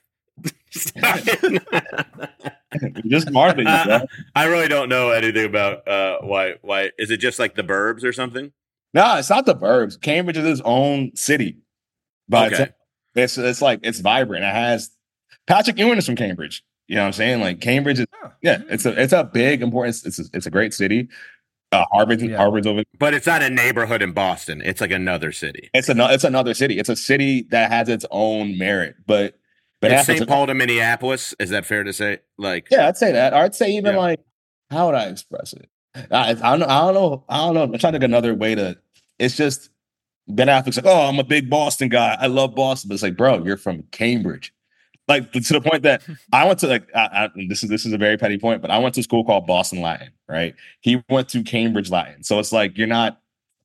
D: Just Marvin.
C: Uh, I really don't know anything about uh, why. Why is it just like the Burbs or something?
D: No, it's not the burbs. Cambridge is its own city. But
C: Okay.
D: it's it's like it's vibrant. It has Patrick Ewing is from Cambridge. You know what I'm saying? Like Cambridge is
B: Oh.
D: yeah, it's a it's a big important it's a, it's a great city. Uh Harvard
B: Yeah.
D: Harvard's over.
C: But it's not a neighborhood in Boston. It's like another city.
D: It's another it's another city. It's a city that has its own merit. But but
C: It's
D: has
C: Saint
D: its-
C: Paul to Minneapolis. Is that fair to say? Like,
D: Yeah, I'd say that. Or I'd say even
C: Yeah.
D: like how would I express it? I, I don't know. I don't know. I don't know. I'm trying to get another way to. It's just Ben Affleck's like, oh, I'm a big Boston guy. I love Boston, but it's like, bro, you're from Cambridge. Like to the point that I went to like I, I, this is this is a very petty point, but I went to a school called Boston Latin. Right? He went to Cambridge Latin, so it's like you're not.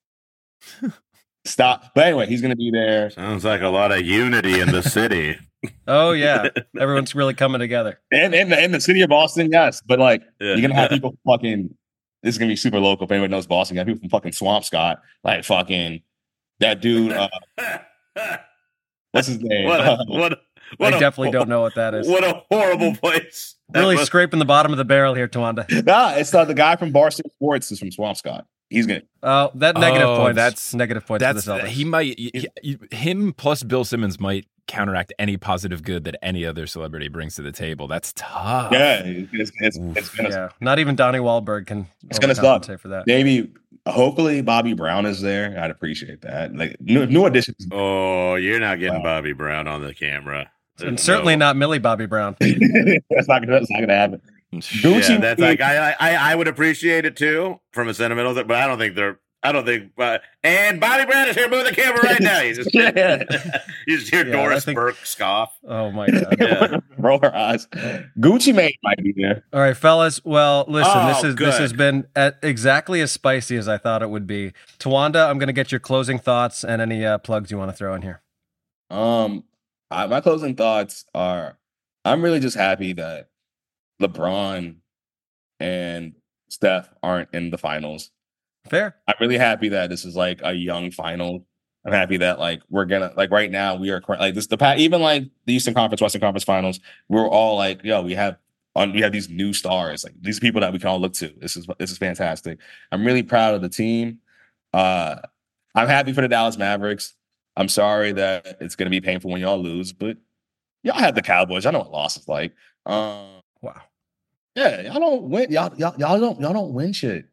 D: Stop. But anyway, he's gonna be there.
C: sounds like a lot of unity in the city.
B: Oh yeah, everyone's really coming together.
D: And in the, in the city of Boston, yes, but like
C: Yeah.
D: you're gonna have people fucking. This is gonna be super local. If anyone knows Boston, you got people from fucking Swampscott, like fucking that dude. Uh, what's his name?
C: what a, what a, what
B: I
C: a-
B: definitely don't know what that is.
C: What a horrible place. That
B: Really
C: was-
B: scraping the bottom of the barrel here, Tawanda.
D: nah, it's uh, the guy from Barstool Sports is from Swampscott. He's gonna.
B: Oh, that negative
A: Oh,
B: points.
A: that's-
B: negative points
A: That's
B: for the Celtics.
A: he might he- he- him plus Bill Simmons might counteract any positive good that any other celebrity brings to the table. That's tough.
D: Yeah, it's it's,
A: Oof.
D: it's gonna
B: yeah, not even Donnie Wahlberg can.
D: It's gonna suck.
B: overcompensate for that.
D: maybe. Hopefully, Bobby Brown is there. I'd appreciate that. Like new, new additions.
C: Oh, you're not getting
D: Wow.
C: Bobby Brown on the camera.
B: And
C: There's
B: certainly
C: no-
B: not Millie Bobby Brown.
D: that's not gonna. That's not gonna happen. Gucci.
C: Yeah, that's like I, I I would appreciate it too from a sentimental, but I don't think they're. I don't think. Uh, and Bobby Brown is here. Move the camera right now. You just,
D: Yeah.
C: you just hear
B: Yeah, I
C: Doris
B: think-
C: Burke scoff.
B: Oh my god.
C: Yeah.
D: Roll her eyes. Gucci Mane might be there.
B: All right, fellas. Well, listen,
C: Oh,
B: this is this
C: good.
B: has been at exactly as spicy as I thought it would be. Tawanda, I'm going to get your closing thoughts and any uh, plugs you want to throw in here.
D: Um, I, my closing thoughts are: I'm really just happy that LeBron and Steph aren't in the finals.
B: Fair.
D: I'm really happy that this is like a young final. I'm happy that like we're gonna like right now we are cur- like this the pa- even like the Eastern Conference, Western Conference finals. We're all like, yo, we have on we have these new stars, like these people that we can all look to. This is this is fantastic. I'm really proud of the team. Uh, I'm happy for the Dallas Mavericks. I'm sorry that it's gonna be painful when y'all lose, but y'all have the Cowboys. I know what loss is like. Um,
B: Wow.
D: yeah, y'all don't win. Y'all y'all y'all don't y'all don't win shit.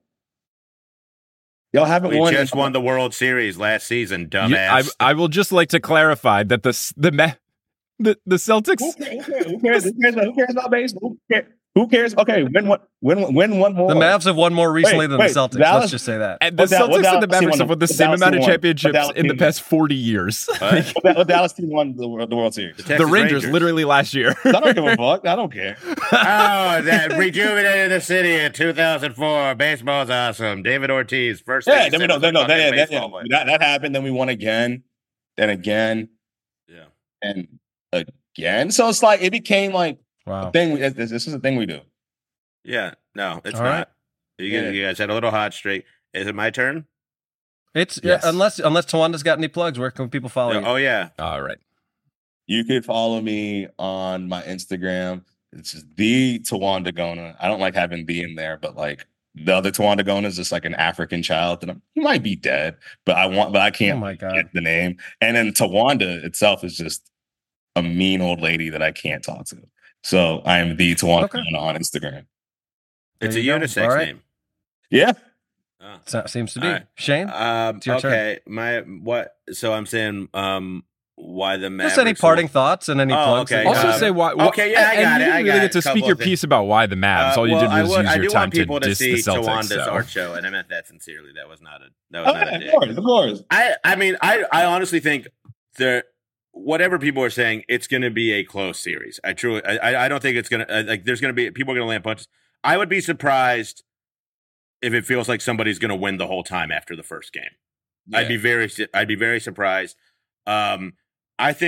D: Y'all haven't
C: We
D: won.
C: just won the World Series last season,
A: You- I,
C: dumbass.
A: I will just like to clarify that the s- the me, the the Celtics.
D: Who cares? Who cares? Who cares, who cares about baseball? Who cares? Who cares? Okay, win one. Win win one more.
B: The Mavs have won more recently
D: Wait,
B: than
D: wait,
B: the Celtics.
D: Dallas-
B: Let's just say that.
A: And the
D: What Dal- what
A: Celtics and the
D: Dallas team
A: Mavericks
D: won?
A: have won the
D: What
A: same
D: Dallas
A: amount
D: team
A: of
D: won?
A: championships
D: What Dallas
A: in the
D: team
A: past forty years.
C: What?
A: Like,
D: What, what Dallas team won the, Wor- the World Series?
C: The
A: the
C: Texas
A: Rangers,
C: Rangers.
A: literally last year.
D: I don't give a fuck. I don't care.
C: Oh, that rejuvenated the city in two thousand four. Baseball's awesome. David Ortiz, first.
D: Yeah,
C: thing
D: then we
C: he
D: know.
C: said
D: Then
C: was
D: no.
C: a
D: Then,
C: fucking
D: then,
C: baseball
D: yeah,
C: player.
D: that that happened. Then we won again, then again,
C: Yeah.
D: and again. So it's like it became like a
B: Wow.
D: thing. we- This, this is a thing we do.
C: Yeah. No, it's
B: All
C: not.
B: right.
C: You, guys,
D: Yeah.
C: you guys had a little hot streak. Is it my turn?
B: It's
A: Yes.
B: yeah, unless unless Tawanda's got any plugs, where can people follow you?
C: Oh, yeah.
A: All right.
D: You could follow me on my Instagram. It's just the Tawanda Gona. I don't like having the in there, but like the other Tawanda Gona is just like an African child, and I'm, he might be dead, but I want, but I
B: Oh
D: can't
B: my god.
D: get the name. And then Tawanda itself is just a mean old lady that I can't talk to. So I am the Tawanda
B: Okay.
D: Gona on Instagram.
C: It's
B: There
C: a
B: you go.
C: unisex
B: All right.
C: name.
D: Yeah,
C: Oh.
B: So, seems to be.
C: All right.
B: Shane?
C: Um,
B: It's your turn.
C: okay. My what? So I'm saying um, why the Mavericks?
B: Just any parting thoughts and any
C: Oh,
B: plugs.
C: okay.
B: that you
A: Also
C: Uh,
B: have.
A: say why. why-
C: okay, yeah, I
A: and
C: got
A: you
C: it, I
A: didn't
C: got
A: really
C: it.
A: get to
C: Couple
A: speak your
C: of things.
A: piece about why the Mavs.
C: Uh,
A: All you
C: well,
A: did
C: I
A: was
C: would,
A: use
C: I
A: your
C: do
A: time
C: want
A: to
C: people to
A: diss
C: see
A: the Celtics.
C: Tawanda's
A: so.
C: art show, and I meant that sincerely. That was not a. That was
D: oh,
C: not
D: yeah,
C: a
D: of
C: dig.
D: course, of course.
C: I, I mean, I, I honestly think the whatever people are saying, it's going to be a close series. I truly, I, I- I don't think it's going to like. There's going to be people are going to land punches. I would be surprised if it feels like somebody's going to win the whole time after the first game. I'd be very, su- I'd be very surprised. Um, I think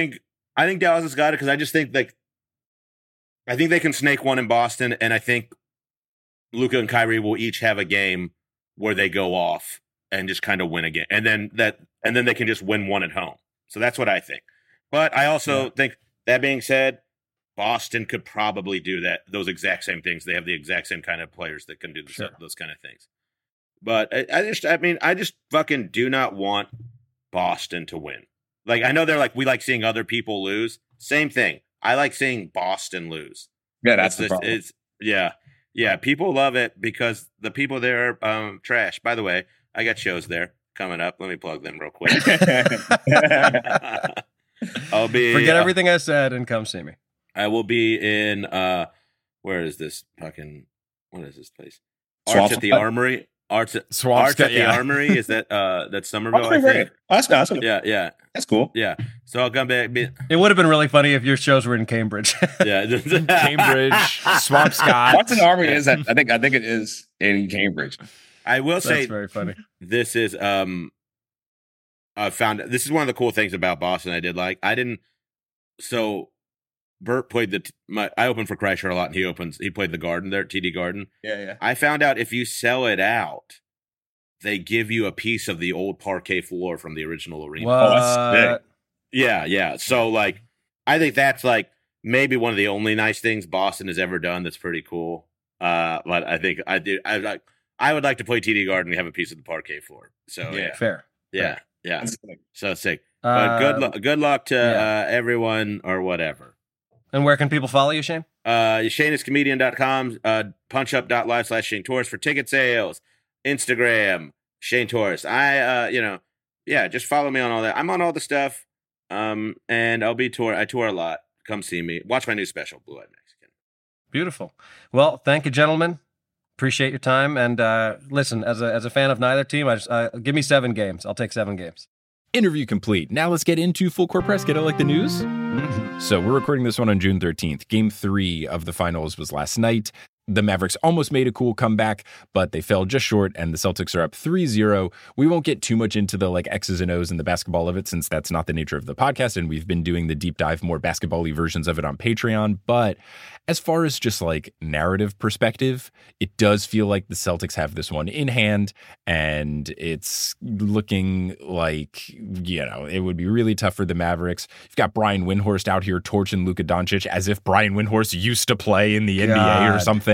C: I think Dallas has got it because I just think like I think they can snake one in Boston, and I think Luka and Kyrie will each have a game where they go off and just kind of win a game, and then that and then they can just win one at home. So that's what I think. But I also yeah. think that being said, Boston could probably do that. Those exact same things. They have the exact same kind of players that can do the,
B: sure.
C: those kind of things. But I, I just, I mean, I just fucking do not want Boston to win. Like, I know they're like, we like seeing other people lose. Same thing. I like seeing Boston lose.
D: Yeah, that's
C: it's
D: the
C: just,
D: problem.
C: It's, yeah. Yeah. People love it because the people there are um, trash. By the way, I got shows there coming up. Let me plug them real quick. I'll be.
B: Forget
C: uh,
B: everything I said and come see me.
C: I will be in, uh, where is this fucking, what is this place? Arts at the Armory. Arts at, Arts at the
A: yeah.
C: Armory. Is that uh that's Somerville?
D: That's
C: I think.
D: Oh, that's, that's,
C: yeah, yeah,
D: that's cool.
C: yeah. So I'll come back. Be,
B: It would have been really funny if your shows were in Cambridge.
C: yeah,
A: Cambridge, Swampscott.
D: Arts and Armory is. At, I think. I think it is in Cambridge.
C: I will say
B: That's very funny.
C: this is um. I found this is one of the cool things about Boston. I did like. I didn't. So, Bert played the. My, I opened for Kreischer a lot, and he opens. He played the Garden there, T D Garden.
D: Yeah, yeah.
C: I found out if you sell it out, they give you a piece of the old parquet floor from the original arena.
B: What?
D: Oh, that's sick.
C: Yeah, yeah. So, like, I think that's like maybe one of the only nice things Boston has ever done. That's pretty cool. Uh, but I think I do. I like. I would like to play T D Garden and have a piece of the parquet floor. So yeah, yeah,
B: Fair.
C: yeah.
B: Fair.
C: yeah.
D: That's sick.
C: So sick. But
B: Uh,
C: good luck. Good luck to
B: yeah.
C: uh, everyone or whatever.
B: And where can people follow you, Shane?
C: Uh, Shane is comedian dot com, uh, punchup.live slash Shane Torres for ticket sales, Instagram, Shane Torres. I, uh, you know, yeah, just follow me on all that. I'm on all the stuff. Um, and I'll be tour. I tour a lot. Come see me. Watch my new special, Blue Eyed Mexican.
B: Beautiful. Well, thank you, gentlemen. Appreciate your time. And uh, listen, as a as a fan of neither team, I just, uh, give me seven games. I'll take seven games.
A: Interview complete. Now let's get into Full Court Press. Get it like the news? So we're recording this one on June thirteenth. Game three of the finals was last night. The Mavericks almost made a cool comeback, but they fell just short, and the Celtics are up three zero. We won't get too much into the like X's and O's and the basketball of it, since that's not the nature of the podcast, and we've been doing the deep dive, more basketball-y versions of it on Patreon. But as far as just like narrative perspective, it does feel like the Celtics have this one in hand, and it's looking like, you know, it would be really tough for the Mavericks. You've got Brian Windhorst out here torching Luka Doncic as if Brian Windhorst used to play in the
B: God.
A: N B A or something.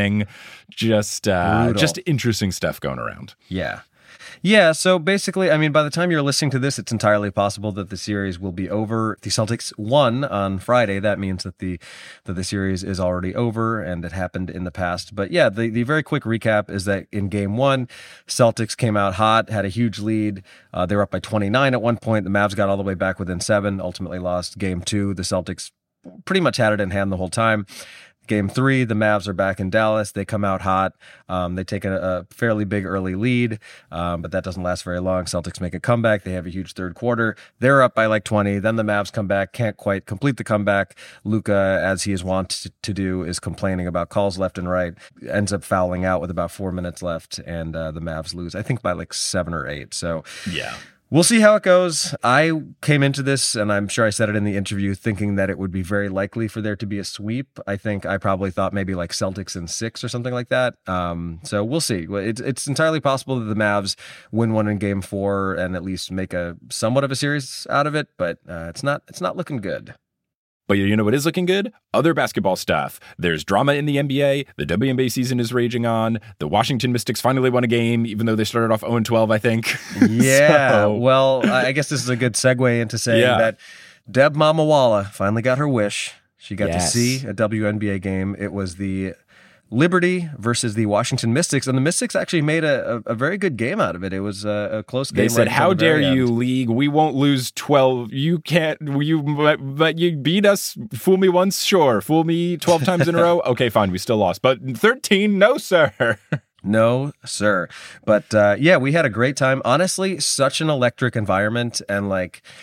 A: Just uh,
B: Brutal.
A: just interesting stuff going around.
B: Yeah. Yeah, so basically, I mean, by the time you're listening to this, it's entirely possible that the series will be over. The Celtics won on Friday. That means that the that the series is already over, and it happened in the past. But yeah, the, the very quick recap is that in game one, Celtics came out hot, had a huge lead. Uh, they were up by twenty-nine at one point. The Mavs got all the way back within seven, ultimately lost game two. The Celtics pretty much had it in hand the whole time. Game three, the Mavs are back in Dallas. They come out hot. Um, they take a, a fairly big early lead, um, but that doesn't last very long. Celtics make a comeback. They have a huge third quarter. They're up by like twenty. Then the Mavs come back, can't quite complete the comeback. Luka, as he is wont to, to do, is complaining about calls left and right. Ends up fouling out with about four minutes left, and uh, the Mavs lose, I think, by like seven or eight. So
A: Yeah.
B: we'll see how it goes. I came into this, and I'm sure I said it in the interview, thinking that it would be very likely for there to be a sweep. I think I probably thought maybe like Celtics in six or something like that. Um, so we'll see. It's, it's entirely possible that the Mavs win one in game four and at least make a somewhat of a series out of it, but uh, it's not it's not looking good.
A: But you know what is looking good? Other basketball stuff. There's drama in the N B A. The W N B A season is raging on. The Washington Mystics finally won a game, even though they started off oh and twelve, I think.
B: Yeah.
A: So,
B: well, I guess this is a good segue into saying
A: Yeah.
B: that Deb Mamawala finally got her wish. She got
A: Yes.
B: to see a W N B A game. It was the Liberty versus the Washington Mystics, and the Mystics actually made a, a, a very good game out of it. It was a, a close game.
A: They said,
B: right until
A: "How
B: the
A: dare
B: very
A: you,
B: end."
A: league? We won't lose twelve. You can't. You but, but you beat us. Fool me once, sure. Fool me twelve times in a row. Okay, fine. We still lost. But thirteen, no, sir."
B: No, sir. But uh, yeah, we had a great time. Honestly, such an electric environment, and like,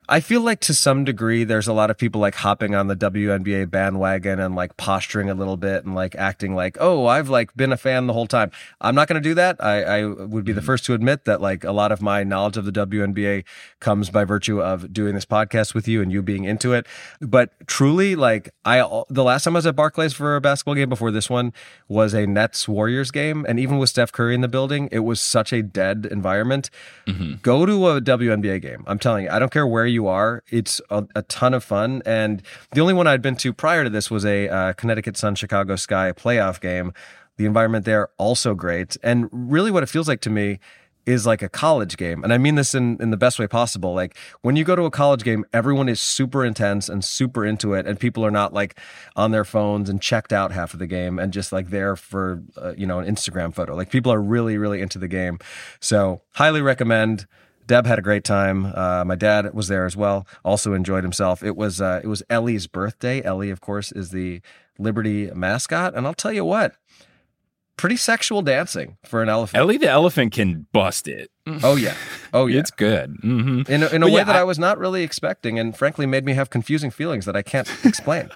B: I feel like to some degree, there's a lot of people like hopping on the W N B A bandwagon and like posturing a little bit and like acting like, oh, I've like been a fan the whole time. I'm not going to do that. I, I would be the first to admit that like a lot of my knowledge of the W N B A comes by virtue of doing this podcast with you and you being into it. But truly, like I, the last time I was at Barclays for a basketball game before this one was a Nets Warriors game. And even with Steph Curry in the building, it was such a dead environment. Mm-hmm. Go to a W N B A game. I'm telling you, I don't care where you you are. It's a, a ton of fun. And the only one I'd been to prior to this was a uh, Connecticut Sun Chicago Sky playoff game. The environment there also great. And really what it feels like to me is like a college game. And I mean this in, in the best way possible. Like when you go to a college game, everyone is super intense and super into it. And people are not like on their phones and checked out half of the game and just like there for, uh, you know, an Instagram photo. Like people are really, really into the game. So highly recommend. Deb had a great time. Uh, my dad was there as well. Also enjoyed himself. It was uh, it was Ellie's birthday. Ellie, of course, is the Liberty mascot. And I'll tell you what, pretty sexual dancing for an elephant.
A: Ellie the elephant can bust it.
B: Oh, yeah. Oh, yeah.
A: It's good. Mm-hmm.
B: In a, in a
A: But
B: way
A: yeah,
B: that I,
A: I
B: was not really expecting and frankly made me have confusing feelings that I can't explain.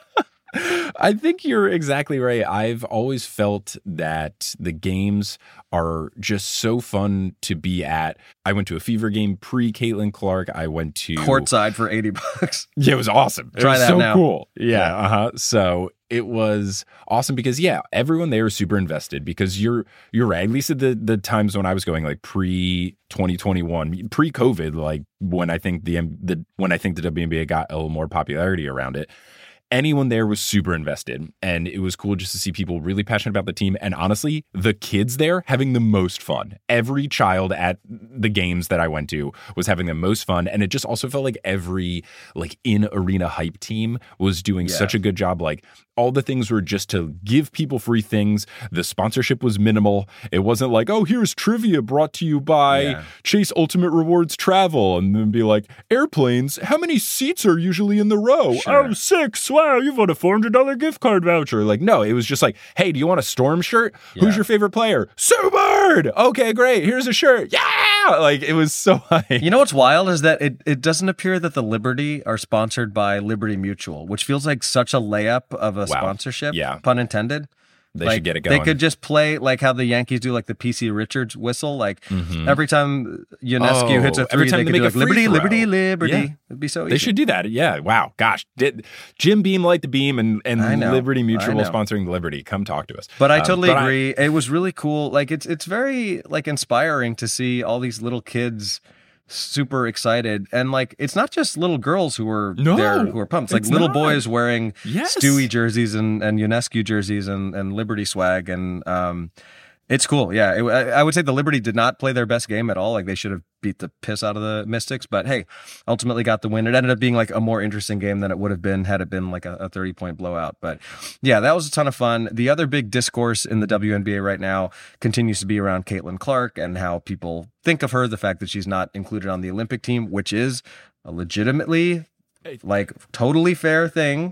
A: I think you're exactly right. I've always felt that the games are just so fun to be at. I went to a Fever game pre Caitlin Clark. I went to
B: courtside for eighty bucks.
A: Yeah, it was awesome. It
B: Try
A: was
B: that
A: so
B: now.
A: cool. Yeah.
B: Yeah.
A: Uh-huh. So it was awesome because yeah, everyone there is super invested because you're you're right. At least at the the times when I was going like pre twenty twenty-one, pre COVID, like when I think the the when I think the W N B A got a little more popularity around it. Anyone there was super invested, and it was cool just to see people really passionate about the team. And honestly, the kids there having the most fun. Every child at the games that I went to was having the most fun, and it just also felt like every like in arena hype team was doing
B: Yeah.
A: such a good job. Like all the things were just to give people free things. The sponsorship was minimal. It wasn't like, oh, here's trivia brought to you by
B: Yeah.
A: Chase Ultimate Rewards Travel, and then be like, airplanes. How many seats are usually in the row?
B: Sure.
A: Oh, six. Wow, you've won a four hundred dollars gift card voucher. Like, no, it was just like, hey, do you want a Storm shirt?
B: Yeah.
A: Who's your favorite player? Sue Bird. Okay, great. Here's a shirt. Yeah. Like, it was so high.
B: You know what's wild is that it, it doesn't appear that the Liberty are sponsored by Liberty Mutual, which feels like such a layup of a
A: Wow.
B: sponsorship,
A: Yeah.
B: pun intended.
A: They
B: Like,
A: should get it going.
B: They could just play like how the Yankees do, like the P C Richards whistle. Like
A: Mhm.
B: every time Ionescu
A: Oh,
B: hits a
A: every
B: three,
A: time
B: they
A: they
B: could do
A: make
B: like
A: a free
B: Liberty,
A: throw.
B: Liberty, Liberty.
A: Yeah.
B: It'd be so easy.
A: They should do that. Yeah. Wow. Gosh. Did Jim Beam light the beam and, and
B: I know.
A: Liberty
B: I
A: Mutual
B: know.
A: sponsoring Liberty? Come talk to us.
B: But I
A: Um,
B: totally
A: but I-
B: agree. It was really cool. Like it's it's very like inspiring to see all these little kids super excited, and like it's not just little girls who were
A: No,
B: there who are pumped. It's like
A: it's
B: little
A: not.
B: boys wearing
A: Yes.
B: Stewie jerseys and and Ionescu jerseys and and Liberty swag, and um, it's cool. Yeah, it, I, I would say the Liberty did not play their best game at all. Like they should have beat the piss out of the Mystics, but hey, ultimately got the win. It ended up being like a more interesting game than it would have been had it been like a, a thirty point blowout. But yeah, that was a ton of fun. The other big discourse in the W N B A right now continues to be around Caitlin Clark and how people think of her, the fact that she's not included on the Olympic team, which is a legitimately like totally fair thing.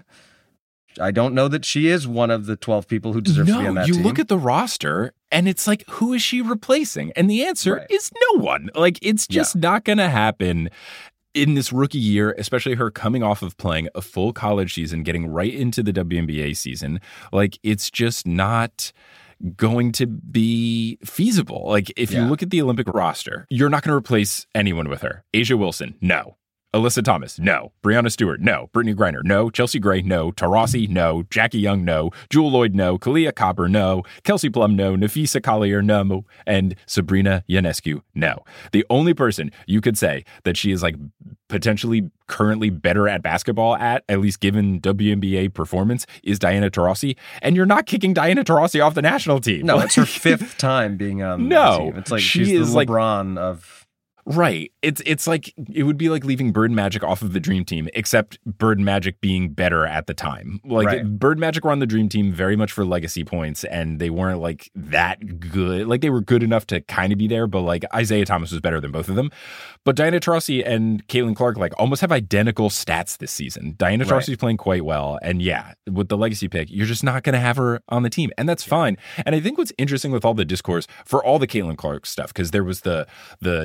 B: I don't know that she is one of the twelve people who deserve to be on
A: No,
B: that
A: you
B: team.
A: look at the roster and it's like, who is she replacing? And the answer
B: Right.
A: is no one. Like, it's just not going to happen in this rookie year, especially her coming off of playing a full college season, getting right into the W N B A season. Like, it's just not going to be feasible. Like, if you
B: Yeah.
A: look at the Olympic roster, you're not going to replace anyone with her. Asia Wilson, no. Alyssa Thomas, no. Breonna Stewart, no. Brittany Griner, no. Chelsea Gray, no. Taurasi, no. Jackie Young, no. Jewel Lloyd, no. Kalia Copper, no. Kelsey Plum, no. Nafisa Collier, no. And Sabrina Ionescu, no. The only person you could say that she is like potentially currently better at basketball at, at least given W N B A performance, is Diana Taurasi. And you're not kicking Diana Taurasi off the national team.
B: No, it's her fifth time being on
A: No,
B: the team. It's like
A: she
B: she's
A: is
B: the
A: like-
B: LeBron of
A: Right. It's it's like it would be like leaving Bird Magic off of the Dream Team, except Bird Magic being better at the time. Like
B: Right.
A: Bird Magic were on the Dream Team very much for legacy points, and they weren't like that good. Like they were good enough to kind of be there, but like Isaiah Thomas was better than both of them. But Diana Taurasi and Caitlin Clark like almost have identical stats this season. Diana
B: Right.
A: Taurasi's playing quite well, and yeah, with the legacy pick, you're just not going to have her on the team, and that's fine. And I think what's interesting with all the discourse for all the Caitlin Clark stuff, because there was the the technical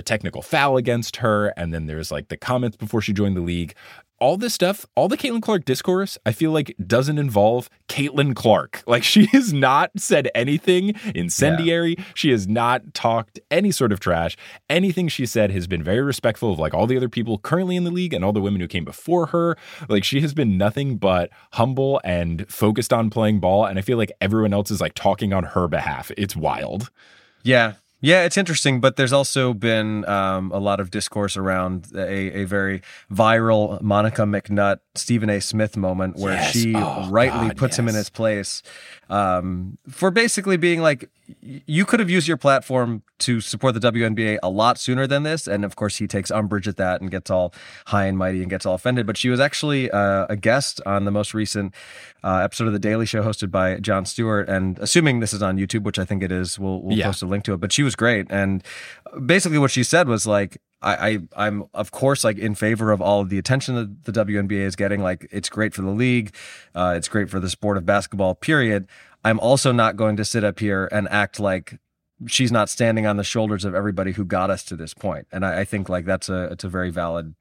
A: foul against her. And then there's like the comments before she joined the league. All this stuff, all the Caitlin Clark discourse, I feel like doesn't involve Caitlin Clark. Like, she has not said anything incendiary. Yeah. She has not talked any sort of trash. Anything she said has been very respectful of like all the other people currently in the league and all the women who came before her. Like, she has been nothing but humble and focused on playing ball. And I feel like everyone else is like talking on her behalf. It's wild.
B: Yeah. Yeah, it's interesting, but there's also been um, a lot of discourse around a, a very viral Monica McNutt, Stephen A. Smith moment where
A: yes.
B: she
A: oh,
B: rightly
A: God,
B: puts
A: yes.
B: him in his place um, for basically being like, you could have used your platform to support the W N B A a lot sooner than this. And of course, he takes umbrage at that and gets all high and mighty and gets all offended. But she was actually uh, a guest on the most recent uh, episode of The Daily Show hosted by Jon Stewart. And assuming this is on YouTube, which I think it is, we'll, we'll yeah. post a link to it. But she was great. And basically what she said was like, I, I, I'm, of course, like in favor of all of the attention that the W N B A is getting. Like, it's great for the league. Uh, it's great for the sport of basketball, period. I'm also not going to sit up here and act like she's not standing on the shoulders of everybody who got us to this point. And I, I think like that's a, it's a very valid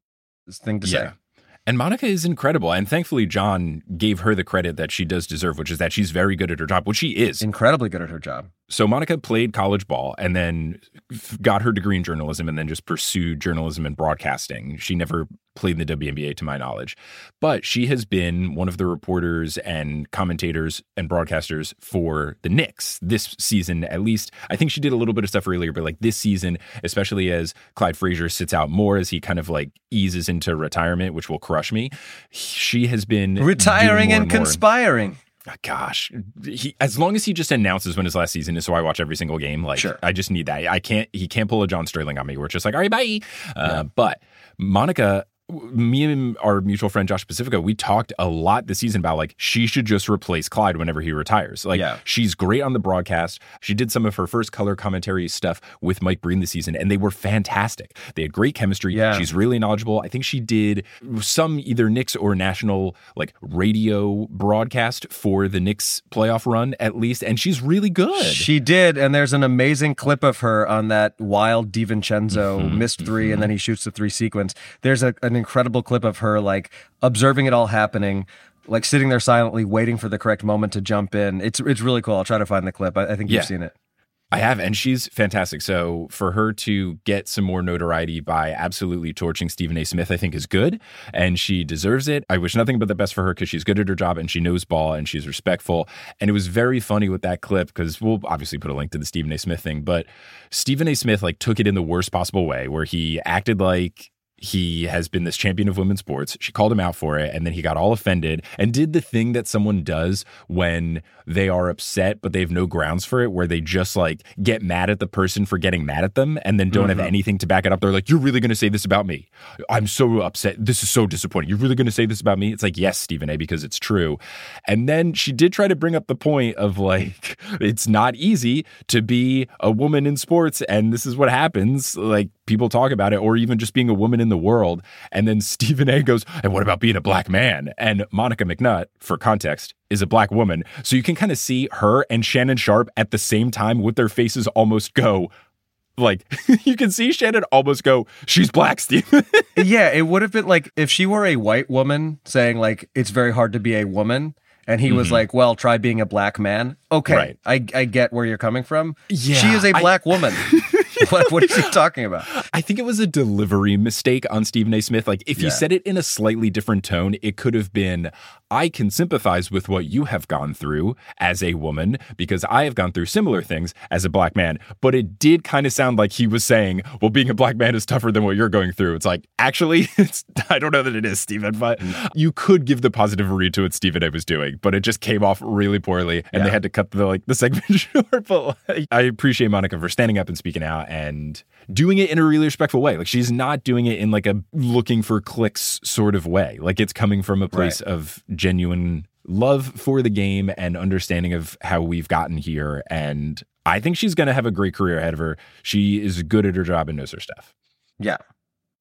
B: thing to
A: yeah.
B: say.
A: And Monica is incredible. And thankfully, Jon gave her the credit that she does deserve, which is that she's very good at her job, which she is.
B: Incredibly good at her job.
A: So Monica played college ball and then got her degree in journalism and then just pursued journalism and broadcasting. She never played in the W N B A to my knowledge, but she has been one of the reporters and commentators and broadcasters for the Knicks this season, at least. I think she did a little bit of stuff earlier, but like this season, especially as Clyde Frazier sits out more as he kind of like eases into retirement, which will crush me. She has been
B: retiring and, and conspiring.
A: Gosh, he, as long as he just announces when his last season is, so I watch every single game. Like,
B: sure.
A: I just need that. I can't. He can't pull a John Sterling on me. Where it's just like, all right, bye. Uh, yeah. But Monica, me and our mutual friend Josh Pacifico, we talked a lot this season about like she should just replace Clyde whenever he retires. Like,
B: yeah.
A: she's great on the broadcast. She did some of her first color commentary stuff with Mike Breen this season, and they were fantastic. They had great chemistry.
B: Yeah.
A: She's really knowledgeable. I think she did some either Knicks or national like radio broadcast for the Knicks playoff run at least, and she's really good.
B: She did, and there's an amazing clip of her on that wild DiVincenzo
A: mm-hmm.
B: missed three,
A: mm-hmm.
B: and then he shoots the three sequence. There's a, an incredible clip of her like observing it all happening, like sitting there silently waiting for the correct moment to jump in. It's it's really cool. I'll try to find the clip. I, I think
A: yeah.
B: you've seen it.
A: I have, and she's fantastic. So for her to get some more notoriety by absolutely torching Stephen A. Smith, I think is good, and she deserves it. I wish nothing but the best for her because she's good at her job and she knows ball and she's respectful. And it was very funny with that clip because we'll obviously put a link to the Stephen A. Smith thing, but Stephen A. Smith like took it in the worst possible way where he acted like he has been this champion of women's sports. She called him out for it, and then he got all offended and did the thing that someone does when they are upset, but they have no grounds for it, where they just like get mad at the person for getting mad at them and then don't mm-hmm. have anything to back it up. They're like, you're really going to say this about me? I'm so upset. This is so disappointing. You're really going to say this about me? It's like, yes, Stephen A., because it's true. And then she did try to bring up the point of like, it's not easy to be a woman in sports, and this is what happens. Like, people talk about it, or even just being a woman in the world. And then Stephen A. goes, and what about being a black man? And Monica McNutt, for context, is a black woman. So you can kind of see her and Shannon Sharpe at the same time with their faces almost go, like, you can see Shannon almost go, she's black, Stephen.
B: Yeah, it would have been like if she were a white woman saying like, it's very hard to be a woman. And he mm-hmm. was like, well, try being a black man. Okay, right. I, I get where you're coming from.
A: Yeah,
B: she is a black
A: I...
B: woman. what, what is he talking about?
A: I think it was a delivery mistake on Stephen A. Smith. Like, if
B: yeah.
A: he said it in a slightly different tone, it could have been, I can sympathize with what you have gone through as a woman because I have gone through similar things as a black man. But it did kind of sound like he was saying, well, being a black man is tougher than what you're going through. It's like, actually, it's, I don't know that it is, Stephen, but you could give the positive read to what Stephen A. was doing, but it just came off really poorly, and yeah. they had to cut the like the segment short. But like, I appreciate Monica for standing up and speaking out and doing it in a really respectful way. Like, she's not doing it in like a looking for clicks sort of way. Like, it's coming from a place right. of genuine love for the game and understanding of how we've gotten here. And I think she's going to have a great career ahead of her. She is good at her job and knows her stuff.
B: Yeah.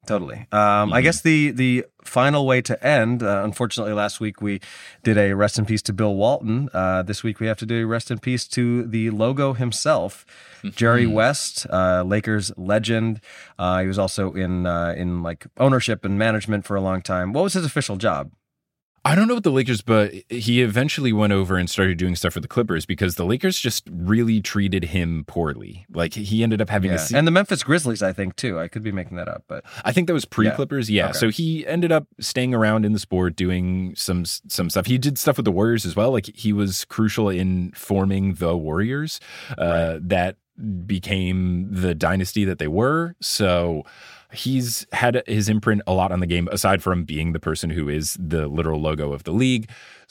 B: Totally. Um, mm-hmm. I guess the the final way to end, uh, unfortunately, last week we did a rest in peace to Bill Walton. Uh, this week we have to do a rest in peace to the logo himself, mm-hmm. Jerry West, uh, Lakers legend. Uh, he was also in uh, in like ownership and management for a long time. What was his official job?
A: I don't know what the Lakers, but he eventually went over and started doing stuff for the Clippers because the Lakers just really treated him poorly. Like he ended up having
B: yeah.
A: a se-
B: and the Memphis Grizzlies, I think too. I could be making that up, but
A: I think that was pre-Clippers. Yeah. yeah. Okay. So he ended up staying around in the sport, doing some some stuff. He did stuff with the Warriors as well. Like he was crucial in forming the Warriors uh, right. that became the dynasty that they were. So he's had his imprint a lot on the game, aside from being the person who is the literal logo of the league.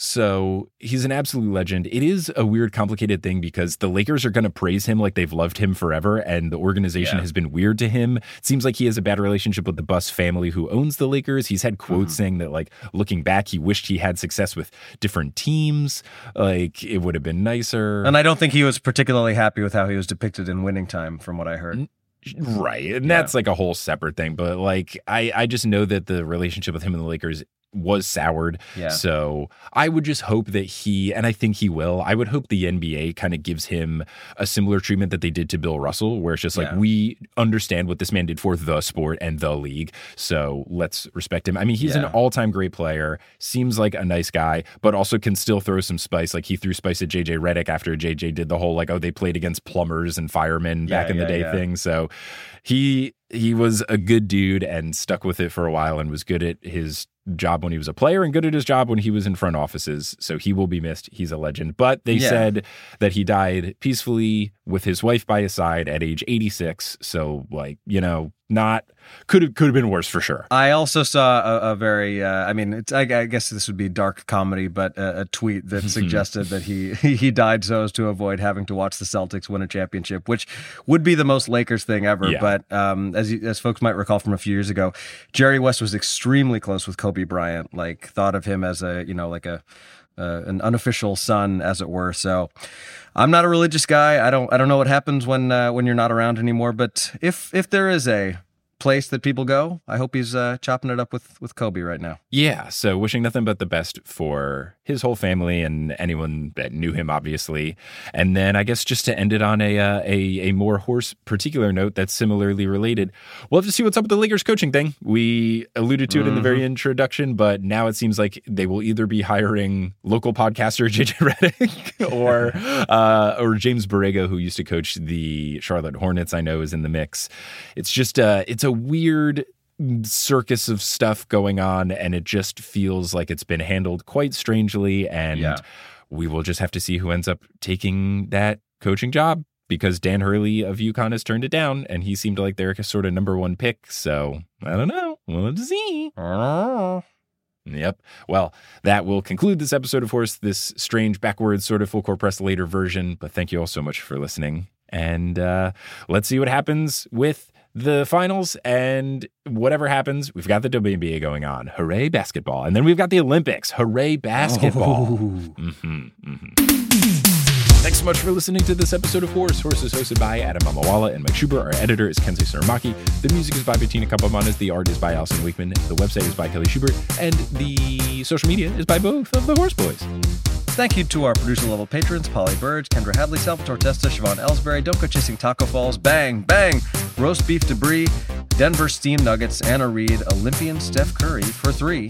A: So he's an absolute legend. It is a weird, complicated thing because the Lakers are going to praise him like they've loved him forever, and the organization yeah. has been weird to him. It seems like he has a bad relationship with the Buss family who owns the Lakers. He's had quotes mm-hmm. saying that, like, looking back, he wished he had success with different teams. Like, it would have been nicer.
B: And I don't think he was particularly happy with how he was depicted in Winning Time, from what I heard.
A: Right. And yeah. that's like a whole separate thing. But like, I, I just know that the relationship with him and the Lakers was soured.
B: Yeah.
A: So I would just hope that he, and I think he will, I would hope the N B A kind of gives him a similar treatment that they did to Bill Russell, where it's just like, yeah. we understand what this man did for the sport and the league. So let's respect him. I mean, he's yeah. an all-time great player, seems like a nice guy, but also can still throw some spice. Like he threw spice at J J Redick after J J did the whole, like, oh, they played against plumbers and firemen yeah, back in yeah, the day yeah. thing. So he, he was a good dude and stuck with it for a while and was good at his job when he was a player and good at his job when he was in front offices. So he will be missed. He's a legend. But they yeah. said that he died peacefully with his wife by his side at age eighty-six. So, like, you know, not could have could have been worse for sure.
B: I also saw a, a very uh, I mean, it's, I, I guess this would be dark comedy, but a, a tweet that suggested that he he died so as to avoid having to watch the Celtics win a championship, which would be the most Lakers thing ever.
A: Yeah.
B: But um, as you, as folks might recall from a few years ago, Jerry West was extremely close with Kobe Bryant. Like, thought of him as a you know like a uh, an unofficial son, as it were. So I'm not a religious guy. I don't I don't know what happens when uh, when you're not around anymore. But if if there is a place that people go, I hope he's uh, chopping it up with with Kobe right now.
A: Yeah, so wishing nothing but the best for his whole family and anyone that knew him, obviously. And then I guess just to end it on a uh, a, a more horse particular note that's similarly related, we'll have to see what's up with the Lakers coaching thing. We alluded to it mm-hmm. in the very introduction, but now it seems like they will either be hiring local podcaster J J Redick or uh, or James Borrego, who used to coach the Charlotte Hornets, I know is in the mix. It's just uh, it's a weird circus of stuff going on, and it just feels like it's been handled quite strangely, and yeah. we will just have to see who ends up taking that coaching job, because Dan Hurley of UConn has turned it down, and he seemed like their sort of number one pick, so I don't know. We'll have to see.
B: Uh.
A: Yep. Well, that will conclude this episode, of course, this strange backwards sort of full court press later version, but thank you all so much for listening, and uh, let's see what happens with the finals, and whatever happens, we've got the W N B A going on. Hooray, basketball. And then we've got the Olympics. Hooray, basketball.
B: Oh.
A: Mm-hmm, mm-hmm. Thanks so much for listening to this episode of Horse. Horse is hosted by Adam Mamawala and Mike Schubert. Our editor is Kensei Suramaki. The music is by Bettina Kampamanis. The art is by Allison Wakeman. The website is by Kelly Schubert. And the social media is by both of the Horse Boys.
B: Thank you to our producer-level patrons, Polly Burge, Kendra Hadley, Salvatore Testa, Siobhan Ellsbury, Don't Go Chasing Taco Falls, Bang, Bang, Roast Beef Debris, Denver Steam Nuggets, Anna Reed, Olympian Steph Curry for three.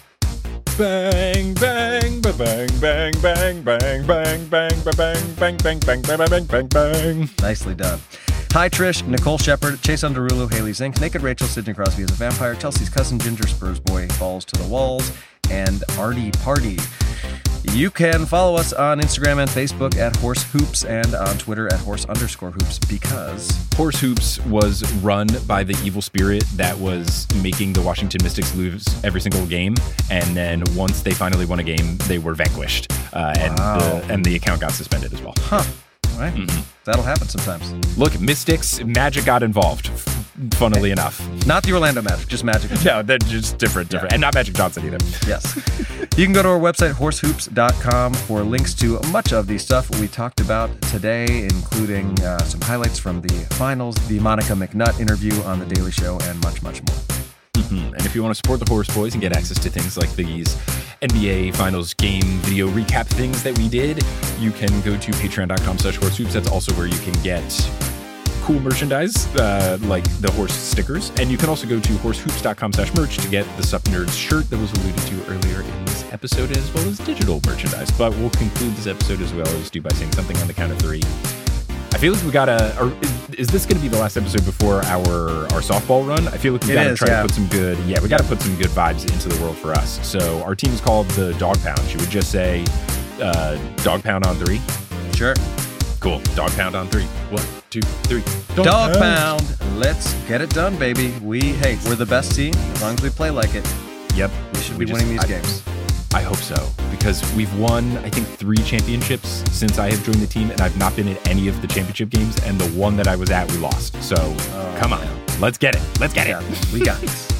A: Bang, bang, ba bang, bang, bang, bang, bang, bang, ba bang, bang, bang, bang, bang, bang, bang, bang.
B: Nicely done. Hi, Trish, Nicole Shepard, Chase Underulu, Haley Zink, Naked Rachel, Sidney Crosby as a vampire, Chelsea's cousin Ginger, Spurs boy, Balls to the Walls, and Artie Party. You can follow us on Instagram and Facebook at Horse Hoops and on Twitter at Horse underscore Hoops, because
A: Horse Hoops was run by the evil spirit that was making the Washington Mystics lose every single game. And then once they finally won a game, they were vanquished. Uh, and,
B: wow.
A: the, and the account got suspended as well.
B: Huh. All right. Mm-hmm. That'll happen sometimes.
A: Look, Mystics, Magic got involved, funnily okay. enough.
B: Not the Orlando Magic, just Magic.
A: No, they're just different, different. Yeah. And not Magic Johnson either.
B: Yes. You can go to our website, horse hoops dot com, for links to much of the stuff we talked about today, including uh, some highlights from the finals, the Monica McNutt interview on The Daily Show, and much, much more.
A: Mm-hmm. And if you want to support the Horse Boys and get access to things like these N B A Finals game video recap things that we did, you can go to patreon.com slash horse hoops. That's also where you can get cool merchandise, uh, like the horse stickers. And you can also go to horsehoops.com slash merch to get the Sup Nerds shirt that was alluded to earlier in this episode, as well as digital merchandise. But we'll conclude this episode as we always do by saying something on the count of three. I feel like we gotta, or is, is this gonna be the last episode before our, our softball run? I feel like we
B: It
A: gotta
B: is,
A: try
B: yeah.
A: to put some good, yeah, we gotta put some good vibes into the world for us. So our team is called the Dog Pound. Should we just say uh, Dog Pound on three?
B: Sure.
A: Cool. Dog Pound on three. One, two, three.
B: Dog pound. Let's get it done, baby. We, hey, we're the best team as long as we play like it.
A: Yep.
B: We should
A: We
B: be
A: just-
B: winning these
A: I-
B: games.
A: I hope so, because we've won, I think, three championships since I have joined the team, and I've not been in any of the championship games, and the one that I was at, we lost. So,
B: Oh,
A: come on.
B: man.
A: Let's get it. Let's get
B: Yeah,
A: it.
B: we got this.